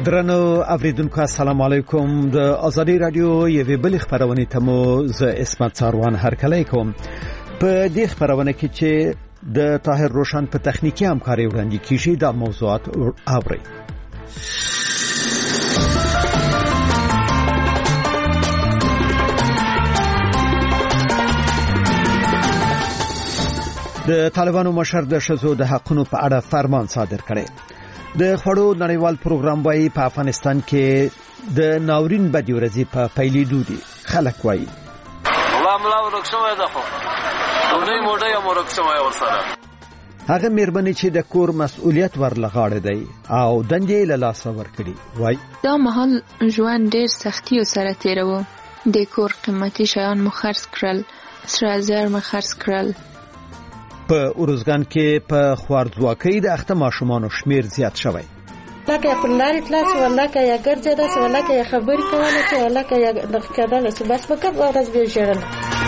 درنو اوریدونکو السلام علیکم. د ازادي رادیو یوه بل خبرونه تمو ز اسمت ساروان هرکلی کوم. په دې خبرونه کې چې د طاهر روشن په تخنیکی همکاري وړاندې کیږي د موضوعات اوري. د طالبانو مشر د شذو د حقونو په اړه فرمان صادر کړي. د خړو نړیوال پروګرام وايي په افغانستان کې د ناورین بدی ورځي په پیلېدو دي. خلک وايي الله ورکشوي ده خو نو موټه یې ورکشوي ورسره هغه مېرمنې چې د کور مسؤلیت ورلغاړه دی او دندې له لاس ورکړي. وايي دا مهال ژوند ډېر سختي سره تیرو. د کور قیمتي شیان مو خرڅ کړل، سره زر مو خرڅ کړل. په اورزګان کې په خوارځواکۍ د اخته ماشومانو شمیر زیات شوی. لکه په لارې تلاس ولکه یا ګرځیدا سو ولکه یا خبرې کوله چې ولکه یا د کېدل چې بس فقط ورځ به ژړل.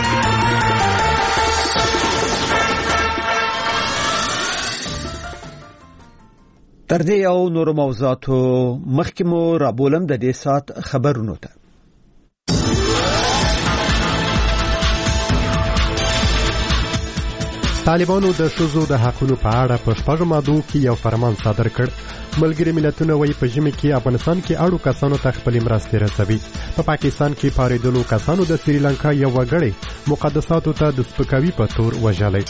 تر دې او نور موضوعاتو مخکې مو رابولم د دې سات خبرونو ته. طالبانو د شذو د حقونو په اړه په شپږو مادو کې یو فرمان صادر کړ. ملګری ملتونه وايي په ژمي کې افغانستان کې اړو کسانو ته خپلې مرستې رسوي. په پاکستان کې پارېدلو کسانو د سریلانکا یو وګړی مقدساتو ته د سپکاوي په تور وژلی.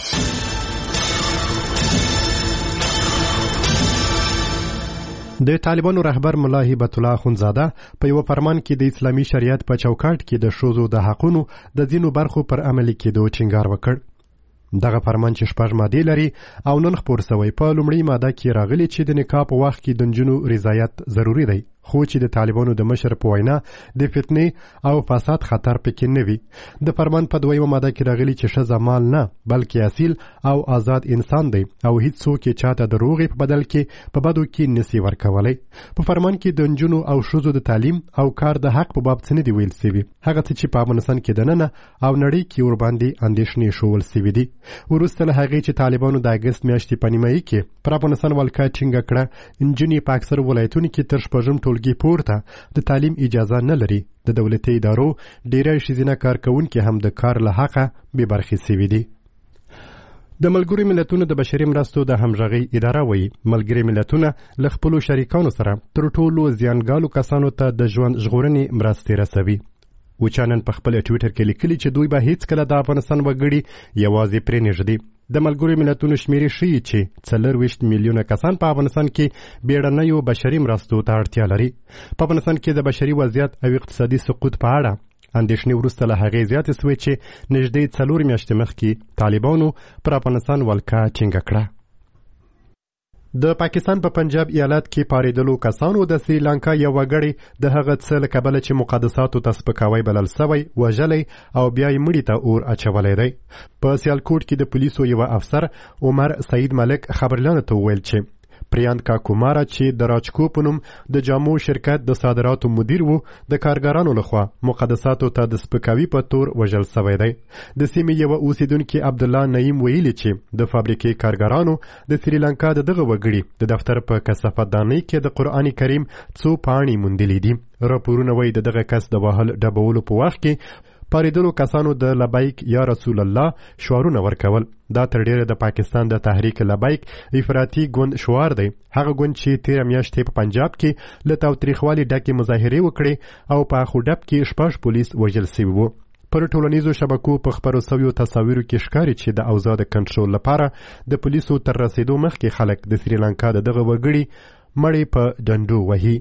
د طالبانو رهبر ملا هبت الله اخوندزاده په یو فرمان کې د اسلامي شریعت په چوکاټ کې د شذو د حقونو د ځینو برخو پر عملي کېدو ټینګار وکړ. دغه فرمان چې شپږ مادې لري او نن خپور شوی په لومړی ماده کې راغلي چې د نکاح په وخت کې د نجونو رضایت ضروری دی، خو چې د طالبانو د مشر په وینا د فتنې او فساد خطر پکې نه وي. د فرمان په دویمه ماده کې راغلي چې ښځه مال نه بلکې اصیل او آزاد انسان دی او هیڅ څوک یې چاته د روغې په بدل کې په بدو کې نسی ورکولی. په فرمان کې د نجونو او ښځو د تعلیم او کار د حق په باب څه نه دي ویل سوي، هغه څه چې په افغانستان کې دننه او نړۍ کې ورباندې اندېښنې ښوول سوي دي. وروسته له هغې چې طالبانو د اګست میاشتې په نیمایي کې پر افغانستان ولکه ټینګه کړه، نجونې په اکثرو ولایتونو کې تر شپږم ټولګي پورته د تعلیم اجازه نه لري. د دولتي ادارو ډیری ښځینه کارکوونکي هم د کار له حقه بې برخې سوي دي. د ملګرو ملتونو د بشري مرستو د همغږۍ اداره وایي ملګري ملتونه له خپلو شریکانو سره تر ټولو زیانګالو کسانو ته د ژوند ژغورنې مرستې رسوي. وچانن په خپل ټویټر کې لیکلي چې دوی به هیڅ کله د افغانستان وګړي یوازې پرې نږدي. د ملګرو ملتونو شمیرې ښیي چې 24 میلیونه کسان په افغانستان کې بیړنیو بشري مرستو ته اړتیا لري. په افغانستان کې د بشري وضعیت او اقتصادي سقوط په اړه اندېښنې وروسته له هغې زیاتې سوې چې نږدې 4 میاشتې مخکې طالبانو پر افغانستان ولکه ټینګه کړه. د پاکستان په پنجاب ایالت کې پارېدلو کسانو د سریلانکا یو وګړی د هغه څه له کبله چې مقدساتو ته سپکاوی بلل سوی وژلی او بیا یې مړي ته اور اچولی دی. په سیالکوټ کې د پولیسو یو افسر عمر سعید ملک خبرلیانو ته وویل چې پریانکا کومارا چې د راجکو په نوم د جامو شرکت د صادراتو مدیر وو د کارګرانو لخوا مقدساتو ته د سپکاوي په تور وژل سوی دی. د سیمې یو اوسیدونکي عبدالله نعیم ویلي چې د فابریکې کارګرانو د سریلانکا د دغه وګړي د دفتر په کثافتدانۍ کې د قرآن کریم څو پاڼې موندلې دي. راپورونه وایي د دغه کس د وهل ډبولو په وخت کې پارېدلو کسانو د لبیک یا رسول الله شعارونه ورکول. دا تر ډیره د پاکستان د تحریک لبیک افراطي ګوند شعار دی، هغه ګوند چې 13 میاشتې په پنجاب کې له تاوتریخوالي ډکې مظاهرې وکړې او په اخوډب کې 6 پولیس وژل سوي وو. پر ټولنیزو شبکو په خپرو سویو تصاویرو کې ښکاري چې د اوضاع د کنټرول لپاره د پولیسو تر رسېدو مخکې خلک د سریلانکا د دغه وګړي مړی په ډنډو وهي.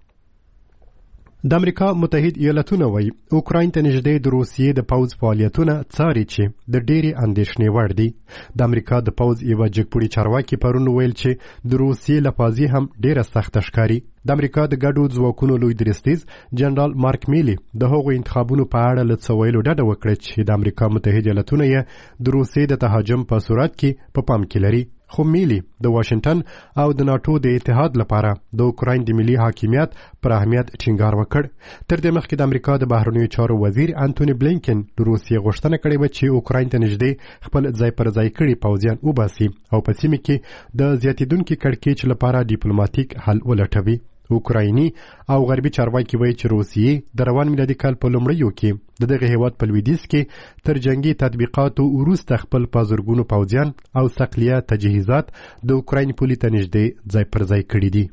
د امریکا متحد ایالتونه وایي اوکراین ته نږدې د روسیې د پوځ فعالیتونه څاري چې د ډېرې اندېښنې وړ دي. د امریکا د پوځ یوه جګپوړي چارواکي پرون ویل چې د روسیې لپازي هم ډېره سخته ښکاري. د امریکا د ګډو ځواکونو لوی درستیز جنرال مارک میلی د هغو انتخابونو په اړه له څه ویلو ډډه وکړه چې د امریکا متحد ایالتونه یې د روسیې د تهاجم په صورت کې په پام کې لري. خو میلی د واشنگټن او د ناټو د اتحاد لپاره د اوکراین د ملي حاکمیت پر اهمیت ټینګار وکړ. تر دې مخکې د امریکا د بهرنیو چارو وزیر انټونی بلینکن د روسیې غوښتنه کړې وه چې اوکراین ته نږدې خپل ځای پر ځای کړي پوځیان وباسي او په سیمه کې د زیاتېدونکي کړکېچ لپاره ډیپلوماتیک حل ولټوي. اوکرایني او غربي چارواکي وایي چې روسیې د روان میلادي کال په لومړیو کې د دغه هیواد په لویدیځ کې تر جنگي تطبیقاتو وروسته خپل په زرګونو پوځیان او ثقلیه تجهیزات د اوکراین پولې ته نږدې ځای پر ځای کړي دي.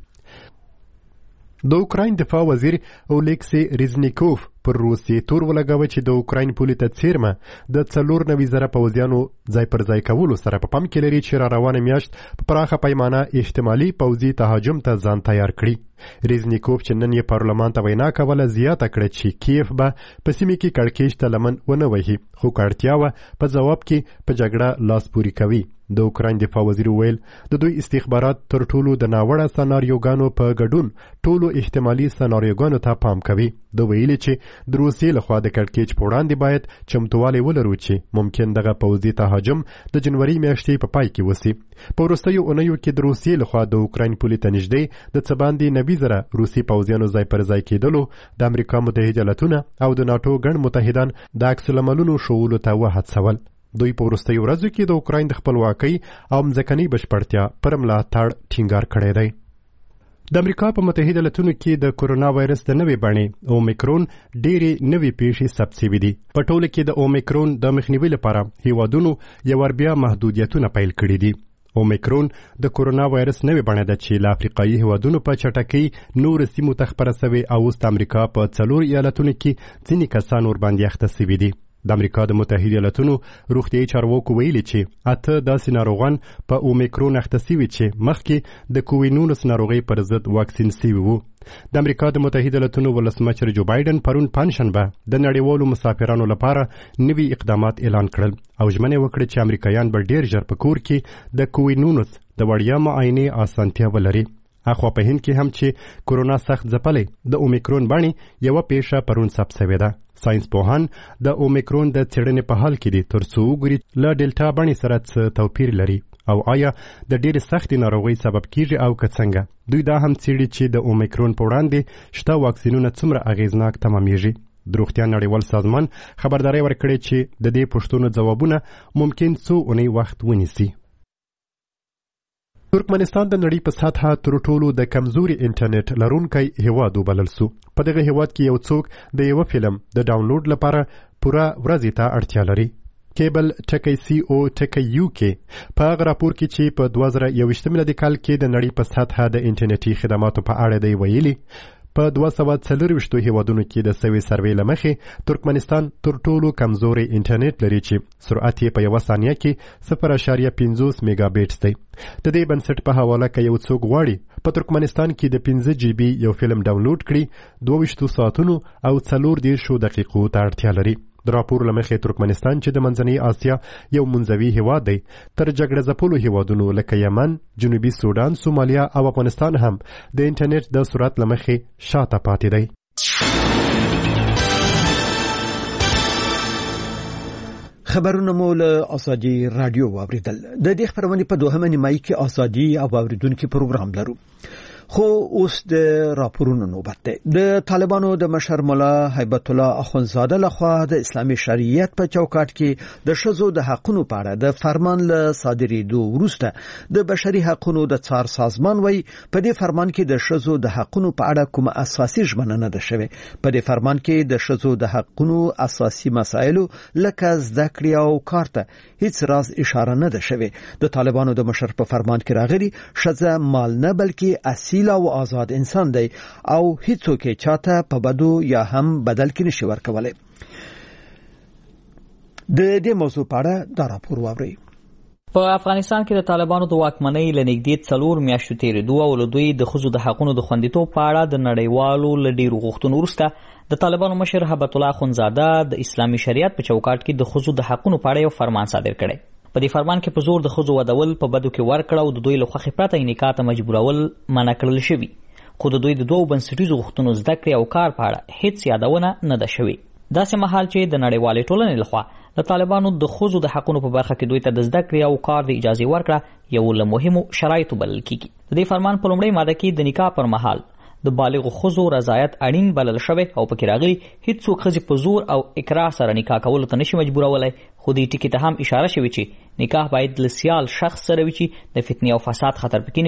د اوکراین دفاع وزیر اولیکسی ریزنیکوف پر روسیې تور ولګاوه چې د اوکراین پولې ته څیرمه د 4,000 پوځیانو ځای پر ځای کولو سره په پام کې لري چې را روانه میاشت په پراخه پیمانه احتمالي پوځي تهاجم ته ځان تیار کړي. ریزنیکوف چې نن یې پارلمان ته وینا کوله زیاته کړه چې کیف به په سیمه کې کړکېچ ته لمن ونه وهي، خو که اړتیا وه په ځواب کې په جګړه لاس پورې کوي. د اوکراین دفاع وزیر ویل د دوی استخبارات تر ټولو د ناوړه سناریوګانو په ګډون ټولو احتمالي سناریوګانو ته پام کوي. د ویلي چې د روسیې لخوا د کړکېچ په وړاندې باید چمتووالی ولرو چې ممکن دغه پوځي تهاجم د جنوري میاشتې په پای کې وسي. په وروستیو اونیو کې د روسیې لخوا د اوکراین پولې ته نږدې د څه باندې 90,000 روسي پوځیانو ځای پر ځای کېدلو د امریکا متحده ایالتونه او د ناټو ګڼ متحدان د عکس العملونو ښوولو ته وهڅول. دوی په وروستیو ورځو کې د اوکراین د خپلواکۍ او مځکنۍ بشپړتیا پر ملاتړ ټینګار کړی دی. د امریکا په متحده ایالتونو کې د کورونا وایرس د نوې بڼې اومیکرون ډېرې نوې پیښې ثبت شوي دي. په ټوله کې د اومیکرون د مخنیوي لپاره هیوادونو یو ور بیا محدودیتونه پیل کړي دي. اومیکرون د کورونا وایرس نوې بڼه ده چې له افریقایي هیوادونو په چټکۍ نور سیمو ته خپره سوې او اوس د امریکا په 4 ایالتونو کې ځینې کسان ورباندې اخته سوي دي. د امریکا د متحده ایالتونو روغتیايي چارواکو ویلي چې 8 داسې ناروغان په اومیکرون اخته سوي چې مخکې د کووید-19 ناروغۍ پر ضد واکسین سوي وو. د امریکا د متحده ایالتونو ولسمشر جو بایدن پرون پنجشنبه د نړیوالو مسافرانو لپاره نوي اقدامات اعلان کړل او ژمنه وکړه چې امریکایان به ډیر ژر په کور کې د کووید-19 د وړیا معاینې اسانتیا ولري. اخوا په هند کې هم چې کورونا سخت ځپلی د اومیکرون بڼې یوه پیښه پرون ثبت شوې ده. ساینس پوهان د اومیکرون د څېړنې په حال کې دي تر څو وګوري له ډیلټا بڼې سره څه توپیر لري او آیا د ډېرې سختې ناروغۍ سبب کیږي او که څنګه. دوی دا هم څېړي چې د اومیکرون په وړاندې شته واکسینونه څومره اغیزناک تمامیږي. د روغتیا نړیوال سازمان خبرداری ورکړې چې د دې پوښتنو ځوابونه ممکن څو اونۍ وخت ونیسي. ترکمنستان د نړۍ په سطحه تر ټولو د کمزوري انټرنیټ لرونکی هیواد وبلل سو. په دغه هیواد کې یو څوک د یو فلم د ډاونلوډ لپاره پوره ورځې ته اړتیا لري. کیبل ټکی سی او ټکی یو کې په هغه راپور کې چې په 2021 میلادي کال کې د نړۍ په سطحه د انټرنیټي خدماتو په اړه دی ویلي په 240 هیوادونو کې د سوي سروې له مخې ترکمنستان تر ټولو کمزوري انټرنیټ لري چې سرعت یې په یوه ثانیه کې 0.50 میگا بیټس دی. د دې بنسټ په حواله که یو څوک غواړي په ترکمنستان کې د 15 جی بي یو فلم ډاونلوډ کړي 22 ساعتونو او 40 دقیقو ته اړتیا لري. د راپور له مخې ترکمنستان چې د منځنۍ آسیا یو منځوي هیواد دی تر جګړه ځپلو هیوادونو لکه یمن، جنوبي سودان، سومالیا او افغانستان هم د انټرنیټ د سرعت له مخې شاته پاتې دی. خبرونه مو له ازادي رادیو واوریدل. د دې خبرونه په دوهمه نیمایي کې ازادي او اوریدونکو پروګرام لرو. خو اوس د راپورونو نوبت ده. د طالبانو د مشر مولا هیبت الله اخونزاده لخوا د اسلامي شریعت په چوکاټ کې د ښځو د حقوقو په اړه د فرمان له صادرېدو وروسته د بشري حقوقو د څار سازمان وایي په دې فرمان کې د ښځو د حقوقو په اړه کومه اساسي ژمنه نه ده شوې. په دې فرمان کې د ښځو د حقوقو اساسي مسایلو لکه زده کړې او کار ته هیڅ راز اشاره نه ده شوې. د طالبانو د مشر په فرمان کې راغلي ښځه مال نه بلکې اصیل او آزاد انسان دی او هیڅوک چاته په بدو یا هم بدل کې نشي ورکولای. د دې موضوع په اړه دا راپور واورئ. په افغانستان کې د طالبانو د واکمنۍ له نږدې 4 میاشتو تېرېدو او له دوی د ښځو د حقوقو د خوندیتوب په اړه د نړیوالو له ډېرو غوښتنو وروسته د طالبانو مشر هیبت الله اخونزاده د اسلامي شریعت په چوکاټ کې د ښځو د حقوقو په اړه یو فرمان صادر کړی. په دې فرمان کې په زور د ښځو ودول په بدو کې ورکړه او د دوی له خوښې پرته یې نکاح ته مجبورول منع کړل شوي. خو د دوی د دوو بنسټیزو غوښتنو زده کړې او کار په اړه هیڅ یادونه نه ده شوې. داسې مهال چې د نړیوالې ټولنې لخوا د طالبانو د ښځو د حقوقو په برخه کې دوی ته د زده کړې او کار د اجازې ورکړه یو له مهمو شرایطو بلل کیږي. د دې فرمان په لومړۍ ماده کې د نکاح پر مهال د بالغو ښځو رضایت اړین بلل شوی او پکې راغلي هیڅوک ښځې په زور او اکراه سره نکاح کولو ته نشي مجبورولای. خو دې ټکي ته هم اشاره شوې چې نکاح باید له سیال شخص سره وي چې د فتنې او فساد خطر پکې نه وي.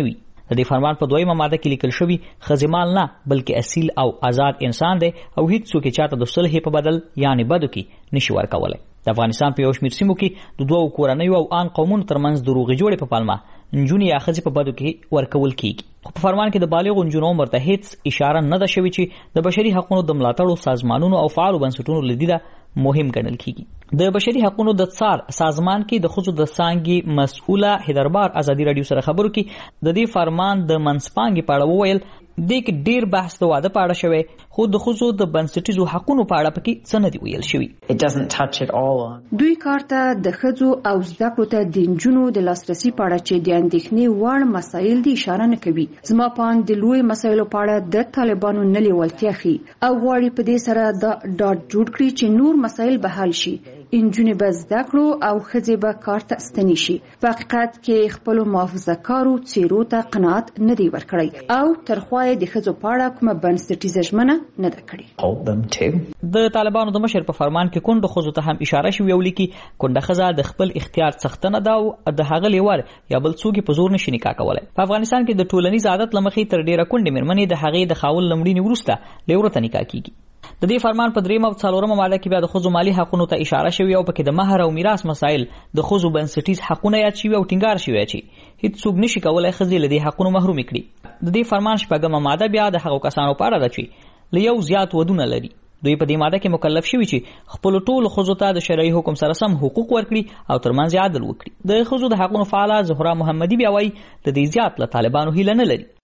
د دې فرمان په 2مه ماده کې لیکل شوی ښځې مال نه بلکې اصیل او آزاد انسان دی او هیڅ څوک چاته د صلح په بدل یعنی بدو کې نشي ورکولای. د افغانستان په یو شمېر سیمو کې د دوو کورنیو او آن قومونو ترمنځ د روغې جوړې په پلمه نجونې یا ښځې په بدو کې ورکول کیږي. خو په فرمان کې د بالغو نجونو عمر ته هیڅ اشاره نه ده شوې چې د بشري حقوقو د ملاتړو سازمانونو او فعالو بنسټونو لدیده مهم ګڼل کیږي. د بشري حقوقو د څار سازمان کې د ښځو د څانګې مسؤله هدربار ازادي رادیو سره خبرو کې د دې فرمان د منځپانګې په اړه وویل د کې ډیر بحث د واده په اړه شوی خو د ښځو د بنسټیزو حقوقو په اړه پکې څه نه دی ویل شوی. دوی کار ته د ښځو او زده کړو ته د نجونو د لاسرسي په اړه چې د اندېښنې وړ مسایل دي اشاره نه کوي. زما پام د لوی مسایلو په اړه د طالبانو نه لیوالتیا ښيي او غواړي په دې سره د ډاډ جوړ کړي چې نور مسایل به حل شي. نجونې به زده کړو او ښځې به کار ته ستنې شي. په حقیقت کې خپل محافظه‌کارو څیرو ته قناعت نه دی ورکړی او ترخوا د ښځو په اړه کومه بنسټیزه ژمنه نه ده کړې. د طالبانو د مشر په فرمان کې کونډو ښځو ته هم اشاره شوې ولیکي کونډه ښځه د خپل اختیار څښتنه ده او د هغه لیور یا بل څوک په زور نشي نکاح کولای. په افغانستان کې د ټولنیز عادت لمخې تر ډیره کونډې مېرمنې د هغې د خاوند لمړینې وروسته لیورو ته نکاح کیږي. د دې فرمان په 3مه او 4مه ماده کې بیا د ښځو مالی حقوقو ته اشاره شوې او پکې د مہر او میراث مسایل د ښځو بنسټیز حقوقونه یاد شوي او ټینګار شوی چې هیڅ څوک نشي کولای ښځې له دې حقوقو محروم کړي. د دې فرمان 8مه ماده بیا د هغو کسانو په اړه ده چې له یو زیات ودونه لري. دوی په دې ماده کې مکلف شوي چې خپل ټول ښځو ته د شرعي حکم سره سم حقوق ورکړي او ترمنځ عدل وکړي. د ښځو د حقوقو فعاله زهرا محمدي بیا وایي د دې زیات له طالبانو هیله نه لري.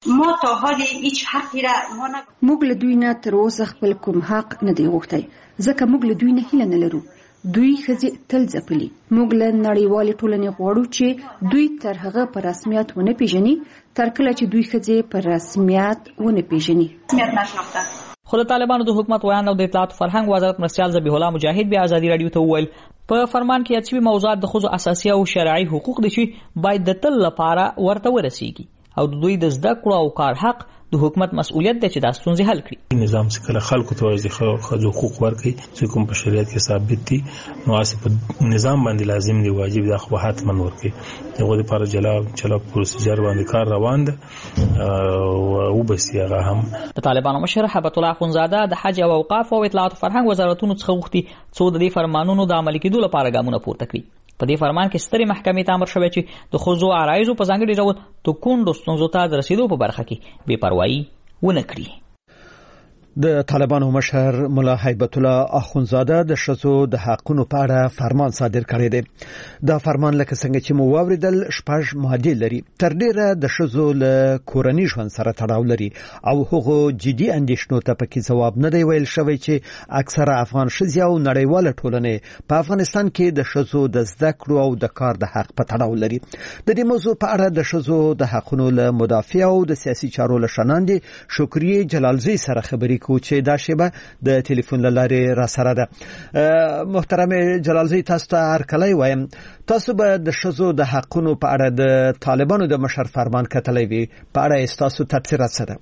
موږ له دوی نه تر اوسه خپل کوم حق نه دی غوښتی ځکه موږ له دوی نه هیله نه لرو. دوی ښځې تل ځپلي. موږ له نړیوالې ټولنې غواړو چې دوی تر هغه په رسمیت ونه پیژني تر کله چې دوی ښځې په رسمیت ونه پیژني. خو د طالبانو د حکومت ویان او د اطلاعات فرهنګ وزارت مرستیال ذبیح الله مجاهد بیا ازادي رادیو ته وویل په فرمان کې اصلي موضوعات د ښځو اساسي او شرعي حقوق دي چې باید د تل لپاره ورته ورسیږي او د دوی د زده کړو او کار حق د حکومت مسؤلیت دی چې دا ستونزې حل کړي. نظام چې کله خلکو ته د ښځو حقوق ورکړي چې کوم په شریعت کې ثابت دي نو اسې په نظام باندې لازم دی واجب دی خو حتما ورکړي. دغه لپاره جلا پروسیجر باندې کار روان دی او بس هغه هم. د طالبانو مشر هبت الله اخونزاده د حج او اوقاف او اطلاعات فرهنګ وزارتونو څخه غوښتي څو د دې فرمانونو د عملي کېدو لپاره ګامونه پورته کړي. په دې فرمان کې سترې محکمې ته امر شوی چې د ښځو عرایضو په ځانګړي ډول د کونډو ستونزو ته د رسیدو په برخه کې بې پروایي ونه کړي. د طالبانو مشر ملا هیبت الله اخونزاده د ښځو د حقوقو په اړه فرمان صادر کړی دی. دا فرمان لکه څنګه چې مو واوریدل 6 ماده لري. تر ډیره د ښځو له کورنۍ ژوند سره تړاو لري او هغه جدي اندیشنو ته پکې ځواب نه دی ویل شوی چې اکثره افغان ښځې او نړیواله ټولنه په افغانستان کې د ښځو د زده کړو او د کار د حق په تړاو لري. د دې موضوع په اړه د ښځو د حقوقو له مدافع او د سیاسي چارو له شناندې شکریه جلالزی سره خبرې چې دا شیبه د ټلیفون لارې را سره ده. محترم جلالزی تاسو ته هرکلی وایم. تاسو به د ښځو د حقوقو په اړه د طالبانو د مشر فرمان کتلی وي په اړه تاسو تبصرات څه ده؟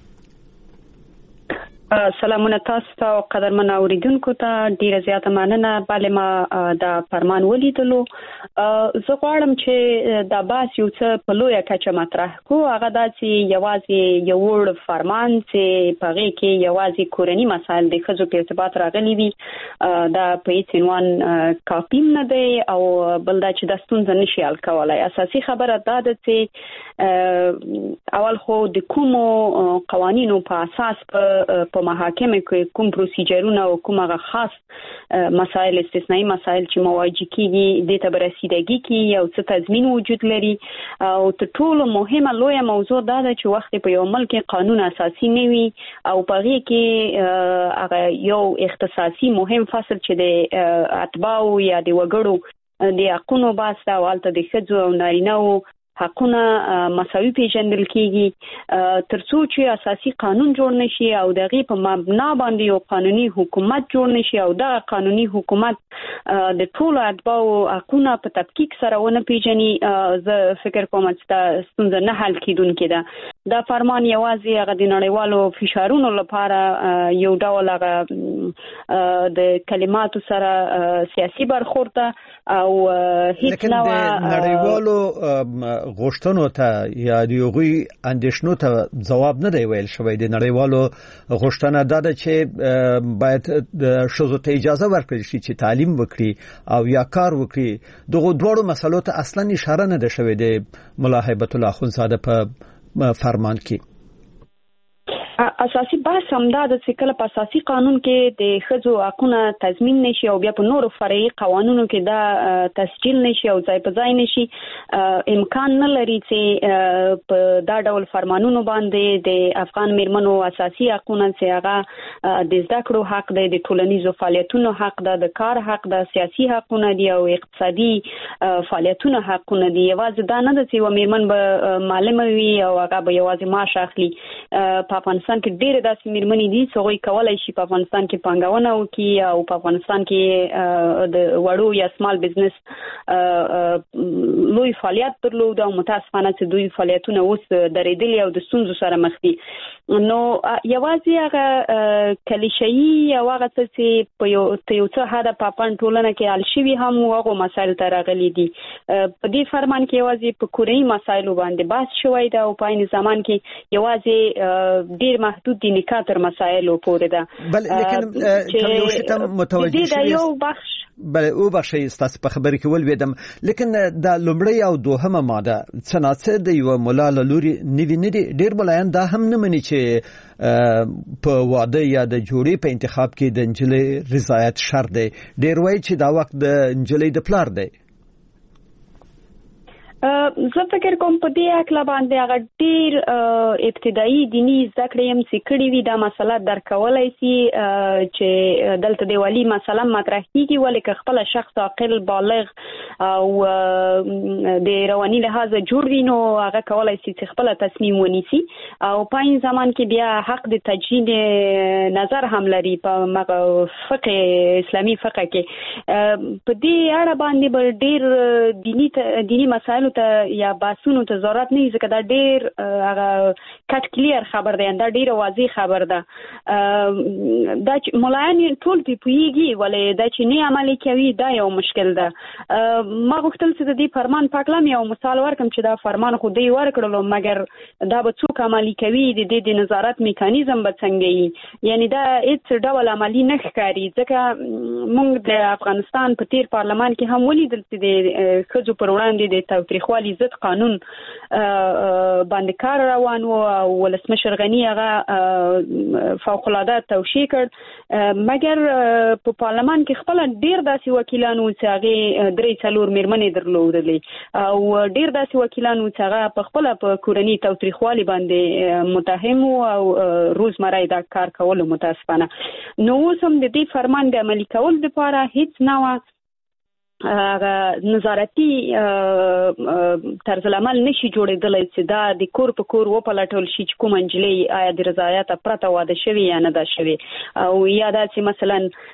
سلامونه تاسو ته او قدرمن اوریدونکو ته ډیره زیاته مننه. بلې ما د فرمان ولیدلو. زه غواړم چې دا بحث یو څه په لویه کچه مطرح کو. هغه دا چې یوازې یو وړ فرمان چې په هغې کې یوازې کورني مسایل د ښځو په ارتباط راغلي وي دا په هېڅ عنوان کافي نه دی او بل دا چې دا ستونزه نشي حل کولی. اساسي خبره دا ده چې اول خو د کومو قوانینو په اساس په محاکمه کې کوم پروسیجرونه او کوم هغه خاص مسایل استثنایی مسایل چې مواجه کیږي د ته برسیدګي کې یو څه تضمین وجود لري. او تر ټولو مهمه لویه موضوع دا ده چې وخت په یو ملک قانون اساسي نه وي او په هغې کې هغه یو اختصاصي مهم فصل چې د اتباعو یا د وګړو د حقونو بحث ده او هلته د ښځو او نارینه‌و حقونه مساوي پیژندل کیږي تر څو چې اساسي قانون جوړ نشي او د هغې په مبنا باندې یو قانوني حکومت جوړ نشي او دغه قانوني حکومت د ټولو اتباعو حقونه په تفکیک سره ونه پیژني. زه فکر کوم چې دا ستونزه نه حل کیدونکې ده. دا فرمان یوازې هغه د نړیوالو فشارونو لپاره یو ډول هغه د کلماتو سره سیاسي برخورد او هیڅ نوع نړیوالو غوښتنو ته یا د یوغي اندیشنو ته ځواب نه دی ویل شوی. د نړیوالو غوښتنه دا ده چې باید د ښځو ته اجازه ورکړي شي چې تعلیم وکړي او یا کار وکړي. دغه دوه مسلو ته اصلا اشاره نه ده شوې د ملا هیبت الله اخوندزاده په فرمان کې. اساسي بحث همدا د کله په اساسي قانون کې د ښځو حقوقونه تضمین نشي او بیا په نورو فرعي قوانینو کې دا تسجیل نشي او ځای په ځای نشي. امکان نه لري چې په دا ډول فرمانونو باندې د افغان میرمنو اساسي حقوقونه چې هغه د زده کړو حق دی، د ټولنیزو فعالیتونو حق ده، د کار حق ده، سیاسي حقوقونه دي او اقتصادي فعالیتونو حقوقونه دي. یوازې دا نه ده چې و میرمن به معلمه وي او هغه به یوازې معاش اخلي. په افغانستان کې ډېر داسې میرمنې دي چې هغوی کولی شي په افغانستان کې پانګونه وکړي او په افغانستان کې د وړو یا سمال بزنس لوی فعالیت درلود او متاسفانه چې دوی فعالیتونه اوس درېدلي او د ستونزو سره مخ دي. نو یوازې هغه کلیشه‌ایي او هغه څه چې په یو څه حده په افغان ټولنه کې حل شوي هم هغو مسایلو ته راغلي دي. په دې فرمان کې یوازې په کورني مسایلو باندې بحث شوی ده او په عین زمان کې یوازې ډېر محدود دي نکاح تر مسایلو پورې ده. بل لیکن یو شی ته متوجه شئ یو بخش بل او بخشي ستاسو په خبرې کې ولویدم. لیکن دا لومړی او دوهمه ماده څنګه د یو مولا لوري نیوی نه دي. ډېر ملایان دا هم نه مني چې په واده یا د جوړې په انتخاب کې د نجلۍ رضایت شرط دی. ډېر وایي چې دا وخت د نجلۍ د پلار دی. زه فکر کوم په دې اکلا باندې هغه ډېر ابتدایي دینی زده کړې هم چې کړې وي دا مسله درک کولای شي چې دلته د والي مسله مطرح کیږي، ولې که خپل شخص عاقل بالغ او د رواني لحاظ جوړ وي نو هغه کولای شي چې خپل تصمیم ونیسي او په این زمان کې بیا حق د تجدید نظر هم لري په فقه اسلامي فقه کې. په دې اړه باندې ډېر دینی مسایل ته یا باسونو ته ضرورت نه ځکه دا ډېر هغه کټ کلیر خبر دی، دا ډېر واضح خبر ده. دا مولایان ټول دی پویږي ولې دا چې نه عملي کوي دا یو مشکل ده. ما غوښتل چې د دې فرمان پاکلم یو مثال ورکم چې دا فرمان خو دی ورکړلو مګر دا به څوک عملي کوي، د دې د نظارت میکانیزم به څنګه وي. یعنی دا هیڅ ډول عملي نه ښکاري ځکه موږ د افغانستان په تیر پارلمان کې هم ولیدل چې د ښځو پر وړاندې د تاوتریخوالي ضد قانون باندې کار روان و او ولسمشر غنی هغه فوق العاده توشیح کړ. مګر په پارلمان کې خپل ډیر داسې وکیلانو چې هغه 3-4 میرمنې درلودلې او ډیر داسې وکیلانو چې هغه په خپل په کورنۍ توتریخوالي باندې متهم او روزمره دا کار کول متاسفانه. نو سم د دې فرمان د عملي کول لپاره هیڅ نوع نظارتي طرز العمل نشي جوړېدلی چې دا د کور په کور وپلټول شي چې کوم نجلۍ آیا د رضایت پرته واده شوی یا نه ده شوی او یا دا چې مثلا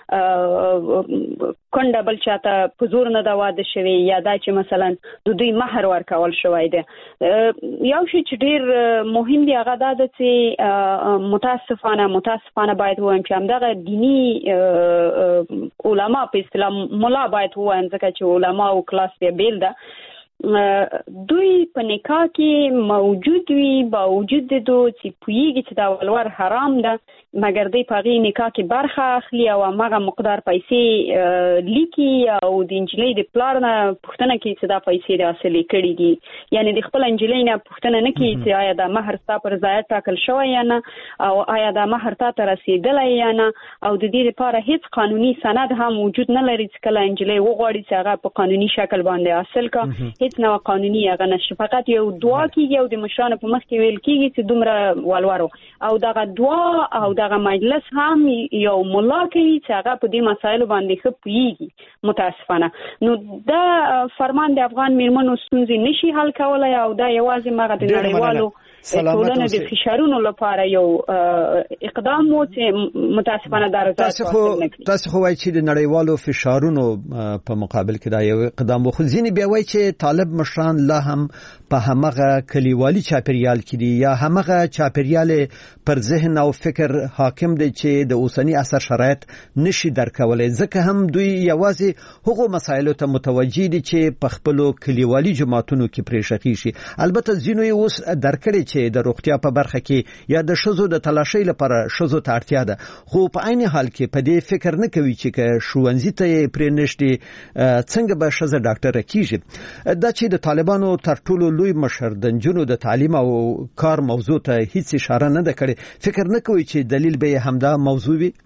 کونډه بل چاته په زور نه ده واده شوی یا دا چې مثلا د دوی مهر ورکول شوی دی. یو شی چې ډېر مهم دی هغه دا ده چې متاسفانه باید ووایم چې همدغه دیني علما په اصطلاح ملا باید ووایم ځکه چې علما او کلاس بیا بیل ده دوی په نکاح کې موجود وي باوجود د دوی چې پوهیږي چې دا ولور حرام ده مګر دوی په هغې نکاح کې برخه اخلي او هماغه مقدار پیسې لیکي او د نجلۍ د پلار نه پوښتنه کوي چې دا پیسې د حاصلې کړي دي. یعنې د خپل نجلۍ نه پوښتنه نه کوي چې آیا دا مهر ستا پر رضایت ټاکل شوی یا نه او آیا دا مهر تا ته رسېدلی یا نه او د دې لپاره هیڅ قانوني سند هم وجود نه لري چې کله نجلۍ وغواړي چې هغه په قانوني شکل باندې حاصل کړه. هیڅ نوع قانوني هغه نشته، فقط یو دعا کیږي او د مشرانو په مخ کې ویل کیږي چې دومره ولورو او دغه دعا او دغه مجلس هم یو ملا کوي چې هغه په دې مسایلو باندې ښه پوهیږي متاسفانه. نو دا فرمان د افغان میرمنو ستونزې نشي حل کولای او دا یوازې مغه د نړیوالو ټولنه د فشارونو لپاره یو اقدام مو چې متاسفانه دا رضایت حاصل نکړي. تاسو خو وایي چې د نړیوالو فشارونو په مقابل کې دا یو اقدام خو ځینې بیا وایي چې طالب مشران لا هم په همغه کلیوالي چاپیریال کې دي یا همغه چاپیریال پر ذهن او فکر حاکم دی چې د اوسنی عصر شرایط نشي درکولای، ځکه هم دوی یوازې هغو مسایلو ته متوجي دي چې په خپلو کلیوالي جماعتونو کې پرې شخي شي. البته ځینو یې اوس درکړي چې د روغتیا په برخه کې یا د ښځو د تلاشۍ لپاره ښځو ته اړتیا ده، خو په عین حال کې په دې فکر نه کوي چې که ښوونځي ته پرې نشي څنګه به ښځه ډاکټره کیږي. دا چې د طالبانو تر ټولو لوی مشر د نجونو د تعلیم او کار موضوع ته هیڅ اشاره نه ده کړې، فکر نه کوي چې دلیل به همدا موضوع وي؟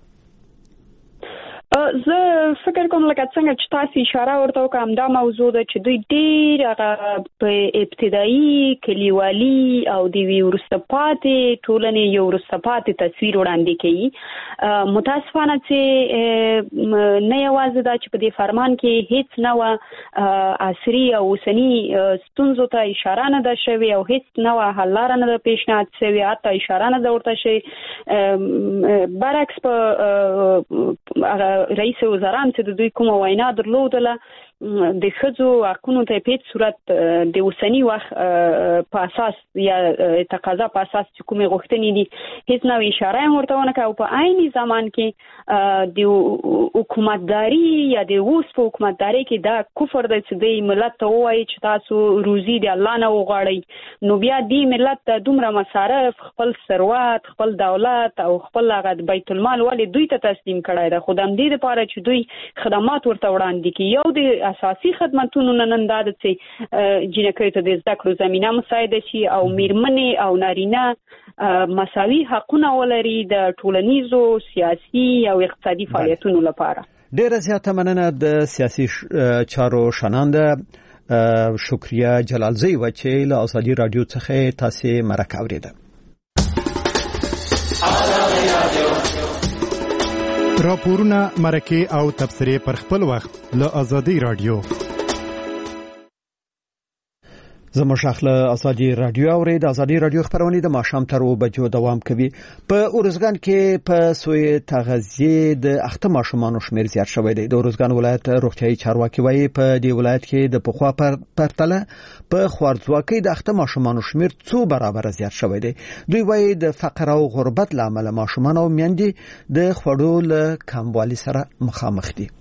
زه فکر کوم لکه څنګه چې تاسو اشاره ورته وکړم دا موضوع ده چې دوی ډېر هغه په ابتدایي کلیوالي او د وروسته پاتې ټولنې یو وروسته پاتې تصویر وړاندې کوي. متاسفانه چې نه یوازې دا چې په دې فرمان کې هیڅ نوه عصري او اوسني ستونزو ته اشاره نه ده شوې او هیڅ نوه حل لاره نه ده پیشنهاد شوې، حتی اشاره نه ده ورته شوې. برعکس په رئیس وزران چې د دوی کومه وینا درلودله د ښځو حقونو ته په هیڅ صورت د اوسني وخت په اساس یا تقاضا په اساس چې کومې غوښتنې دي هیڅ نوې اشاره هم ورته ونه کړه. او په عیني زمان کې د حکومتداري یا د اوس په حکومتداري کې دا کفر دی چې د ملت ته ووایي چې تاسو روزي د الله نه وغواړئ، نو بیا د ملت ته دومره مصارف خپل ثروت خپل دولت او خپل هغه بیت المال ولې دوی ته تسلیم کړی ده. خو د همدې لپاره چې دوی خدمات ورته وړاندې کړي، یو د اساسي خدماتونو نن دا ده چې جنکیو ته د زده کړو زمینه مساعده شي او میرمنې او نارینه مساوي حقونه ولري د ټولنیزو سیاسي او اقتصادي فعالیتونو لپاره. ډیره زیاته مننه د سیاسي چارو شننده شکریه جلالزی و چې له ازادي رادیو څخه تاسو مرکه اوریده. راپورونه، مرکې او تبصرې پر خپل وخت له ازادي رادیو. زموږ خپل ازادي رادیو اورید. ازادي رادیو خبرونه د ماښام تر 2 بجو دوام کوي. په اورزګان کې په سوی تغذیه د اخته ماشومانو شمیر زیات شوی دی. د اورزګان ولایت روغتیايي چارواکي وایي په دې ولایت کې د پخوا پرتله په خوارځواکۍ د اخته ماشومانو شمیر 2 برابر زیات شوی دی. دوی وایي د فقر او غربت لامل ماشومان او میندې د خوړو له کموالي سره مخامخ دي.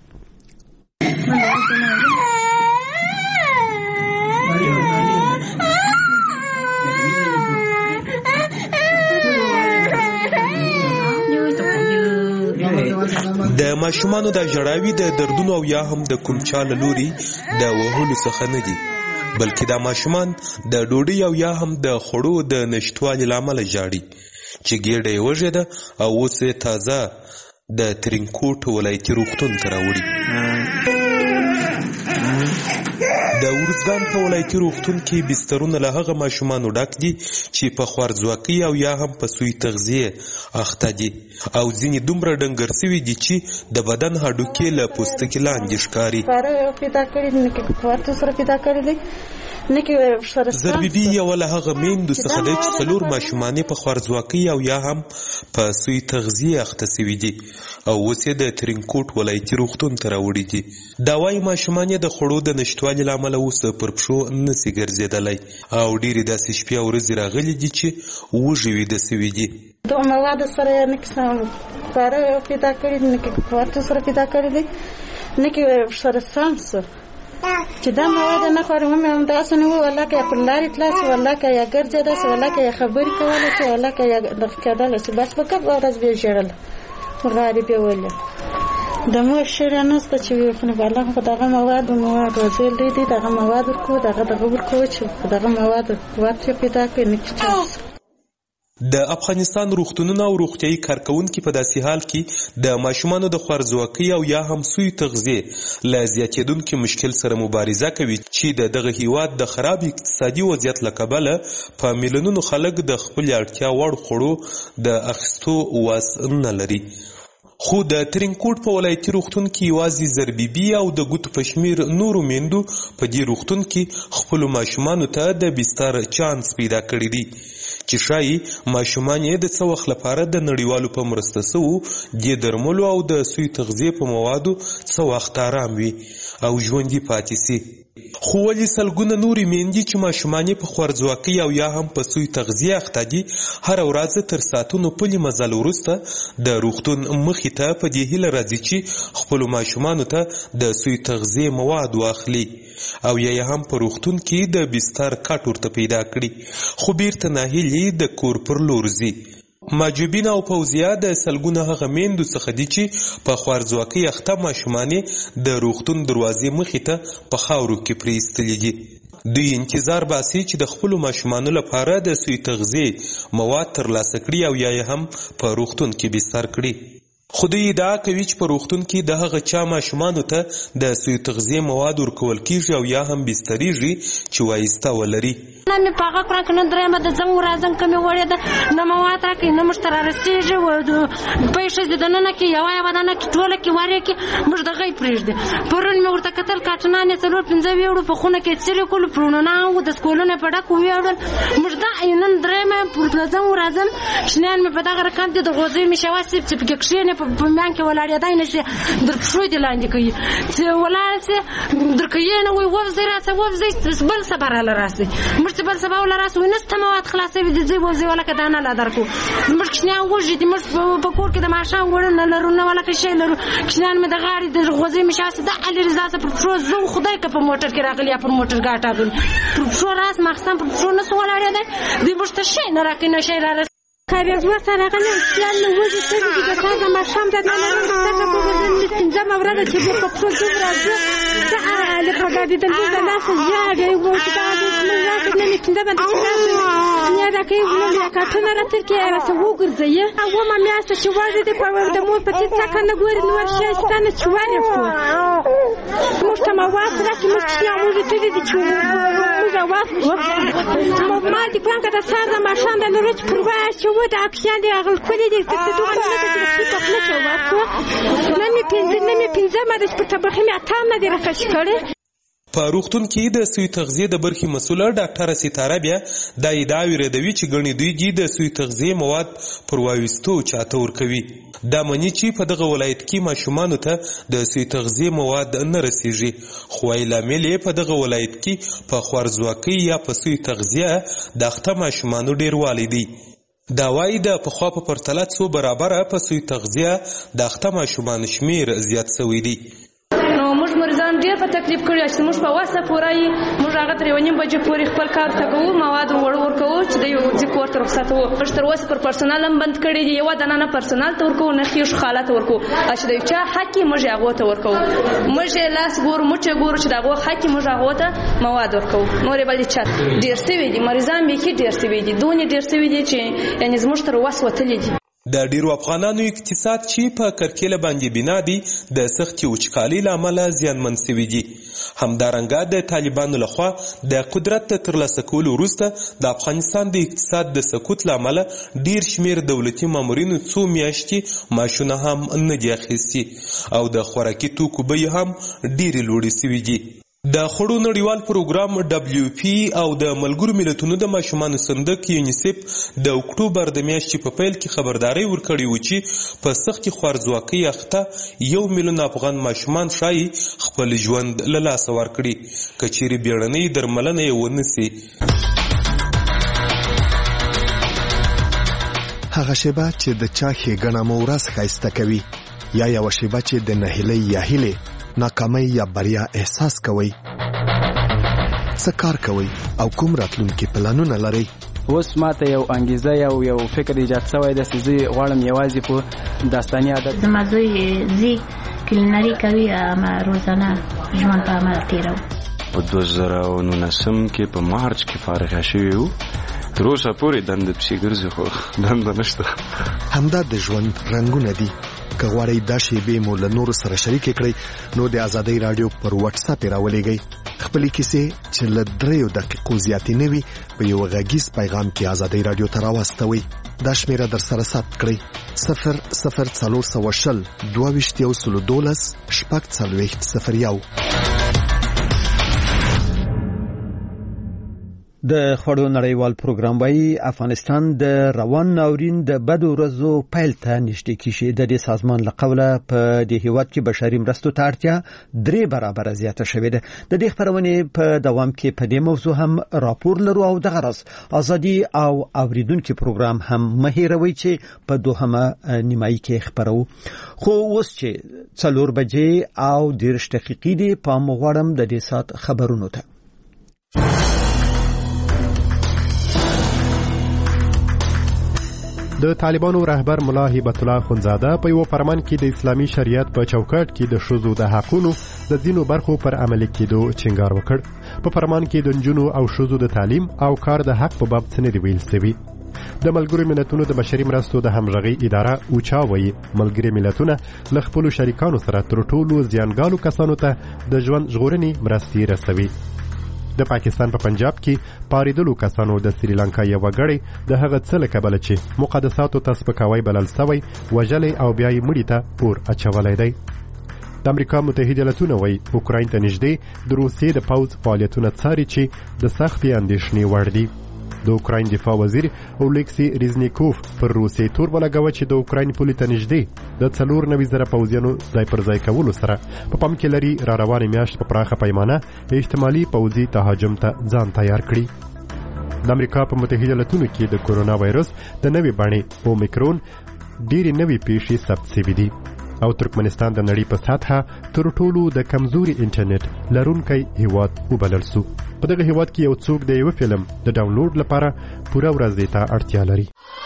د ماشومانو د ژړاوي د دردونو او یا هم د کوم چا له لوري د وهلو څخه نه دي، بلکې د ماشومان د ډوډۍ او یا هم د خوړو د نشټوالي لامل ژاړي چې ګېډه یې وږې ده او اوس یې تازه د ترینکوټ ولایتي روغتون ته راوړي. د ورزګان په ولایتي روغتون کې بسترونه له هغه ماشومانو ډک دي چې په خوارځواکۍ او یا هم په سوی تغذیه اخته دي او ځینې دومره ډنګر سوي دي چې د بدن هډوکي له پوستکي لاندې ښکاري. زربیبي یو له هغه میندو څخه دی چې 4 ماشومانې په خوارځواکۍ او یا هم په سوی تغذیه اخته سوي دي او اوس یې د ترینکوټ ولایتي روغتون ته راوړي دي. دا وايي ماشومان یې د خوړو د نشتوالي له امله اوس پر پښو نسي ګرځېدلی او ډېرې داسې شپې او ورځې راغلي دي چې وږي ویده سوي دي. د موادو سره نه کیسه کار پیدا کړی نه کې کوارت سره پیدا کړی دی نه کې سره سانس چې دا مواد نه خورم هم دا څنګه وو والله کې په لارې تلاس والله کې یا ګرځي دا والله کې خبرې کوله چې والله کې د کېدل چې بس وکړ ورځ به جوړل غریب ویل د مو شرانه ست چې خو والله خو دغه مواد وزل دي دغه مواد کو دغه ورکو چې دغه مواد ورته پیدا کړي نه. د افغانستان روغتونونه او روغتیايي کارکونکي په داسې حال کې د ماشومانو د خوارځواکۍ او یا هم سوی تغذیه له زیاتېدونکي مشکل سره مبارزه کوي چې دغه هیواد د خراب اقتصادي وضعیت له کبله په میلیونونو خلک د خپل اړتیا وړ خوړو د اخیستو واس نه لري. خو د ترینکوټ په ولایتي روغتون کې یوازې زربیبي او د ګوتو په شمیر نورو میندو په دې روغتون کې خپلو ماشومانو ته د بستر چانس پیدا کړی دی چې شایي ماشومان یې د څه وخت لپاره د نړیوالو په مرسته سوو د درملو او د سوی تغذیې په موادو څه وخت آرام وي او ژوندي پاتې سي. خو ولې سلګونه نورې میندې چې ماشومان یې په خوارځواکۍ او یا هم په سوی تغذیه اخته دي هره ورځ تر ساعتونو پلي مزل وروسته د روغتون مخې ته په دې هیله راځي چې خپلو ماشومانو ته د سوی تغذیې مواد واخلي او یا هم په روغتون کې د بستر کټ ورته پیدا کړي خو بیرته ناهیلې د کور پر لور ځي. ماجبین او فوزیه د سلګونه هغه میندو څخه دي چې په خوارځواکۍ اخته ماشومان د روغتون دروازې مخې ته په خاورو کې پریستلي دي. دوی انتظار باسي چې د خپلو ماشومانو لپاره د سوی تغذیې مواد ترلاسه کړي او یا هم په روغتون کې بستر کړي. خو دوی ادعا کوي چې په روغتون کې د هغه چا ماشومانو ته د سوی تغذیې مواد ورکول کیږي او یا هم بستریږي چې وایسته ولري. مې پاغه کړه کنه درېمه د زنګ ورازم کمې وړې ده نه مواد راکړي نه موږ ته رارسېږي پیسې د ننه کې یوه بدنه کې ټوله کې وارې کې موږ دغه یې پرېږدي. پرون مې ورته کتل کاټنان یې 4-5 ویوړو په خونه کې څلې کولو پرونونه و د سکولونه په ډک ویوړل موږ دا نن درېمه پر زنګ ورازم شنیان مې په دغه رقم دي د غوزۍ مې شوا سیب چې پکې کښېنې په میان کې ولاړېدی نه شي در پښو دې لاندې کوي چې ولاړ سي در کښېنه وایي ووځئ راسه ووځئ بل سبا راله راسئ موږ چې بل سبا ولا راسو نسته مواد خلاصوي د ځای وځي ولا که دانه لا درکو موږ کښېنیان وږي دي موږ په کور کې د ماښام وړه نه لرو نه ولا که شی لرو کښېنیان مې د غاړې د غوزۍ مې شاسې دا علي رضا ته پر پښو زه خدای که په موټر کې راغلی یا پر موټر ګاټ راغلی پر پښو راس ماخستان پر پښو نه سو ولاړېدی دوی موږ ته شی نه راکوي نه شی را کاریزما سره غلی خیال نه وځي څنګه چې د تازه ماښام د نه لرو څنګه په ورځ پنځمه ورځ چې په پښو دومره زه لکه ګاډېدل د لاسه زیاده و چې دا موږ راته نه پنځمه د نه راکوي موږ کاټونه راته کې راته وګرځي اومه میاشته چې واځي د په د مور په څه څنګه نه ګوري نور شي ستانه چوانه کو موږ ته مواد راکې موږ چې موږ ته دې چې موږ واخلو ما دې پانګه د ساده ماښام د نورچ پروا چې و د اپشن دی اغل کولې دې څه دوه نه دې څه نه کوي واسو نه می پنځمه د طبخې می اتام نه دی راخښ کړي. په روغتون کې د سوی تغذیه د برخې مسؤله ډاکټره ستاره بیا د ادعاوی ردوي چې ګڼي دوی د سوی تغذیه مواد پر وایستو چاته ورکوي. دا معنی چې په دغه ولایت کې ماشومانو ته د سوی تغذیه مواد نه رسیږي خو لامل یې په دغه ولایت کې په خوارځواکۍ یا په سوی تغذیه د اخته ماشومانو ډیروالی دی. دا وایي د پخوا په پرتله څو برابره په سوی تغذیه د اخته ماشومانو شمیر زیات شوی دی. موږ مریضان ډېر په تکلیف کړي چې موږ په واسه پوره یې موږ هغه 3:30 بجې پورې خپل کار ته کوو مواد ورکوو چې د یو ځای کور ته رخصت وو موږ تر اوسه پر پرسونال هم بند کړي دي یوه دانه نه پرسونال ته ورکوو نه خیښ خاله ته ورکوو چې د یو چا حق یې موږ هغو ته ورکوو موږ یې لاس ګورو موږ یې ګورو چې د هغو حق یې موږ هغو ته مواد ورکوو نور یې بل چا ډېر سوي دي مریضان بیخي ډېر سوي دي دونې ډېر سوي دي چې یعنې زموږ تر وس وتلي دي. د ډیرو افغانانو اقتصاد چې په کرکیله باندې بنا دي د سختي وچکالۍ له امله زیانمن شوي دي. همدارنګه د طالبانو لخوا د قدرت د ترلاسه کولو وروسته د افغانستان د اقتصاد د سقوط له امله ډیر شمیر دولتي مامورینو څو میاشتې معاشونه هم نه دي اخیستي او د خوراکي توکو بیې هم ډیرې لوړې شوي دي. د خوړو نړیوال پروګرام WFP او د ملګرو ملتونو د ماشومانو صندوق یونیسف د اکتوبر د میاشتې په پیل کې خبرداري ورکړې و چې په سختي خوارځواکۍ اخته 1 میلیون افغان ماشومان شایي خپل ژوند له لاسه ورکړي که چیرې بیړنۍ درملنه یې ونسي. هغه شیبه چې د چا ښېګڼه مو ورځ ښایسته کوي یا یوه شیبه چې د نهیلۍ یا هیلې ناکامۍ یا بریا احساس کوئ څه کار کوئ او کوم راتلونکي پلانونه لرئ. اوس ماته یو انګیزه یو فکر ایجاد شوی دی چې زه غواړم یوازې په داستاني عادت زما زوی زی کلینري کوي اما روزانه ژوند په عمل تیرو. په 2019 کې په مارچ کې فارغ شوی وو تر اوسه پورې دنده پسې ګرځي خو دنده نشته. همدا د ژوند رنګونه دي. که غواړئ دا شیبې مو له نورو سره شریکې کړئ نو د ازادۍ راډیو پر واتس اپ راولېږئ خپلې کیسې چې له 3 دقیقو زیاتې نه وي په یو غږیز پیغام کې ازادۍ راډیو ته راواستوئ. دا شمیره در سره ثبت کړئ 00420 22 شپږ 4001. د خوړو نړیوال پروګرام وايي افغانستان د روان ناورین د بدو ورځو پیل ته نږدې کیږي. د دې سازمان له قوله په دې هیواد کې بشري مرستو ته اړتیا 3 برابره زیاته شوې ده. د دې خبرونې په دوام کې په دې موضوع هم راپور لرو او دغه راز ازادي او اوریدونکو پروګرام هم مهیروي چې په دوهمه نیمایي کې خبرو. خو اوس چې 4 بجې او 10 دقیقې دي په مغوړم د دې سات خبرونو ته. د طالبانو رهبر ملا هیبت الله خونزاده په یو فرمان کې د اسلامي شریعت په چوکاټ کې د شذو د حقونو د ځینو برخو پر عملي کېدو ټینګار وکړ. په فرمان کې د نجونو او شذو د تعلیم او کار د حق په باب څه نه دی ویل شوی. د ملګرو ملتونو د بشري مرستو د همغږي اداره اوچا وایي ملګري ملتونه له خپلو شریکانو سره تر ټولو زیانګالو کسانو ته د ژوند ژغورنې مرستې رسوي. د پاکستان په پنجاب کې پاریدلو کسانو د سریلانکا یو غړی د هغه څه له کبله چې مقدساتو ته سپکاوی بلل سوی وژلې او بیا یې مړی ته پور اچولی دی. د امریکا متحده ایالتونه وایي اوکراین ته نږدې د روسیې د پوځ فعالیتونه څاري چې د سختې اندېښنې وړ دي. د اوکراین دفاع وزیر اولیکسی ریزنیکوف پر روسیې تور ولګوه چې د اوکراین پولې ته نږدې د 4,000 پوځیانو ځای پر ځای کولو سره په پام کې لري را روانې میاشت په پراخه پیمانه احتمالي پوځي تهاجم ته ځان تیار کړي. د امریکا په متحده ایالتونو کې د کورونا وایرس د نوې بڼې اومیکرون ډېرې نوې پیښې ثبت شوې دي او ترکمنستان د نړۍ په سطحه تر ټولو د کمزوري انټرنیټ لرونکی هیواد وبلل شو. په دغه هیواد کې یو څوک د یو فلم د ډاونلوډ لپاره پوره ورځ ته اړتیا لري.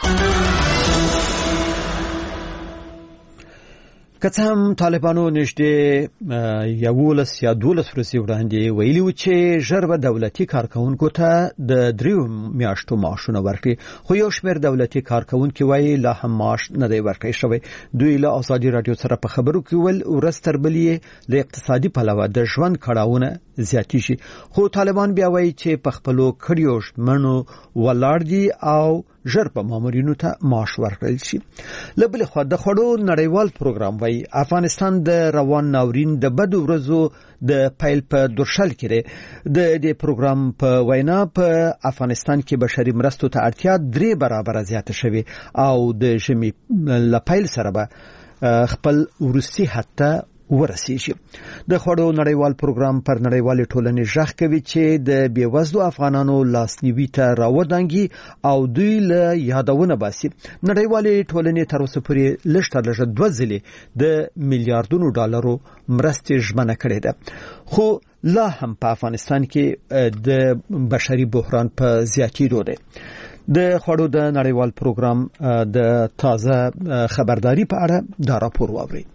که څه هم طالبانو نږدې 11 یا 12 ورځې وړاندې ویلي و چې ژر به دولتي کارکونکو ته د 3 میاشتو معاشونه ورکړي، خو یو شمېر دولتي کارکونکي وایي لا هم معاش نه دی ورکړی شوی. دوی له ازادي رادیو سره په خبرو کې ول ورځ تر بلې له اقتصادي پلوه د ژوند کړاوونه زیاتېږي، خو طالبان بیا وایي چې په خپلو کړیو ژمنو ولاړ دي او ژر په مامورینو ته معاش ورکړل شي. له بلې خوا د خوړو نړیوال پروګرام وایي افغانستان د روان ناورین د بدو ورځو د پیل په درشل کې د دې پروګرام په وینا په افغانستان کې بشري مرستو ته اړتیا 3 برابره زیاته شوې او د ژمي له پیل سره به خپل وروستي حد ته ورسیږي. د خوړو نړیوال پروګرام پر نړیوالې ټولنې ژغ کوي چې د بیوزلو افغانانو لاسنیوي ته راودانګي او دوی له یادونه باسي. نړیوالې ټولنې تر اوسه پورې لږ تر لږه 2 ځلې د میلیارډونو ډالرو مرستې ژمنه کړې ده، خو لا هم په افغانستان کې د بشري بحران په زیاتېدو دی. د خوړو د نړیوال پروګرام د تازه خبرداري په اړه دا راپور واوري.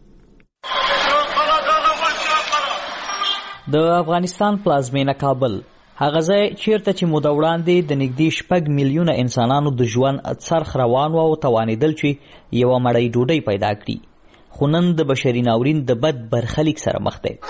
د افغانستان پلازمینه کابل هغه ځای چیرته چې موده وړاندې د نږدې 6 میلیونه انسانانو د ژوند څرخ روان و او توانېدل چې یوه مړۍ ډوډۍ پیدا کړي، خو نن د بشري ناورین د بد برخلیک سره مخ دی.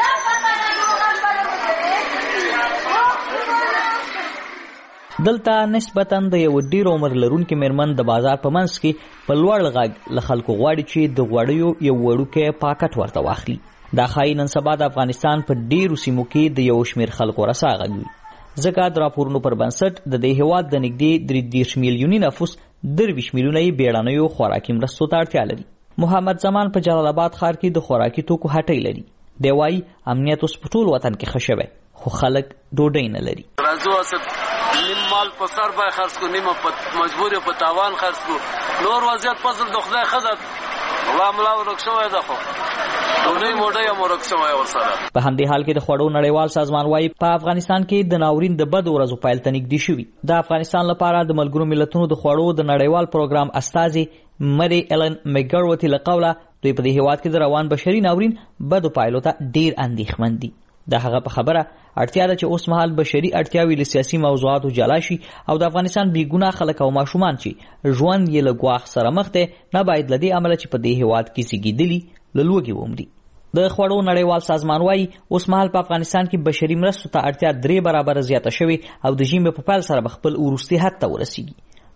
دلته نسبتاً د یو ډیر عمر لرونکي میرمن د بازار په منځ کې په لوړ غږ له خلکو غواړي چې د غوړیو یو وړوکی پاکټ ورته واخلي. دا ښایي نن سبا د افغانستان په ډیرو سیمو کې د یو شمېر خلکو رسا غږ وي، ځکه د راپورونو پر بنسټ د دې هیواد د نږدې 30 میلیوني نفوس 23 میلیونه یې بیړنیو خوراکي مرستو ته اړتیا لري. محمد زمان په جلال آباد ښار کې د خوراکي توکو هټۍ لري. دی وایي امنیت اوس په ټول وطن کې ښه شوی، خو خلک ډوډۍ نه لري. نیم مال په سر باندې خرڅ کو، نیمه په مجبور په تاوان خرڅ کو، نور وضعیت فصل د خدای خدای الله ملا ورک شوی ده، خو ډوډۍ موډۍ هم ورک شوی ورسره. په همدې حال کې د خوړو نړیوال سازمان وایي په افغانستان کې د ناورین د بدو ورځو پیل ته نږدې شوي. د افغانستان لپاره د ملګرو ملتونو د خوړو د نړیوال پروګرام استازي مری ایلن میګروتی له قوله دوی په دې هیواد کې د روان بشري ناورین بدو پایلو ته ډیر اندېښمن دي. د هغه په خبره اړتیا ده چې اوس مهال بشري اړتیاوې له سیاسي موضوعاتو جلا شي او د افغانستان بیګناه خلک او ماشومان چې ژوند یې له ګواښ سره مخ دی نه باید له دې امله چې په دې هیواد کې زیږېدلي له لوږې ومري. د خوړو نړیوال سازمان وایي اوس مهال په افغانستان کې بشري مرستو ته اړتیا 3 برابره زیاته شوې او د ژمي په پیل سره به خپل وروستي حد ته ورسیږي.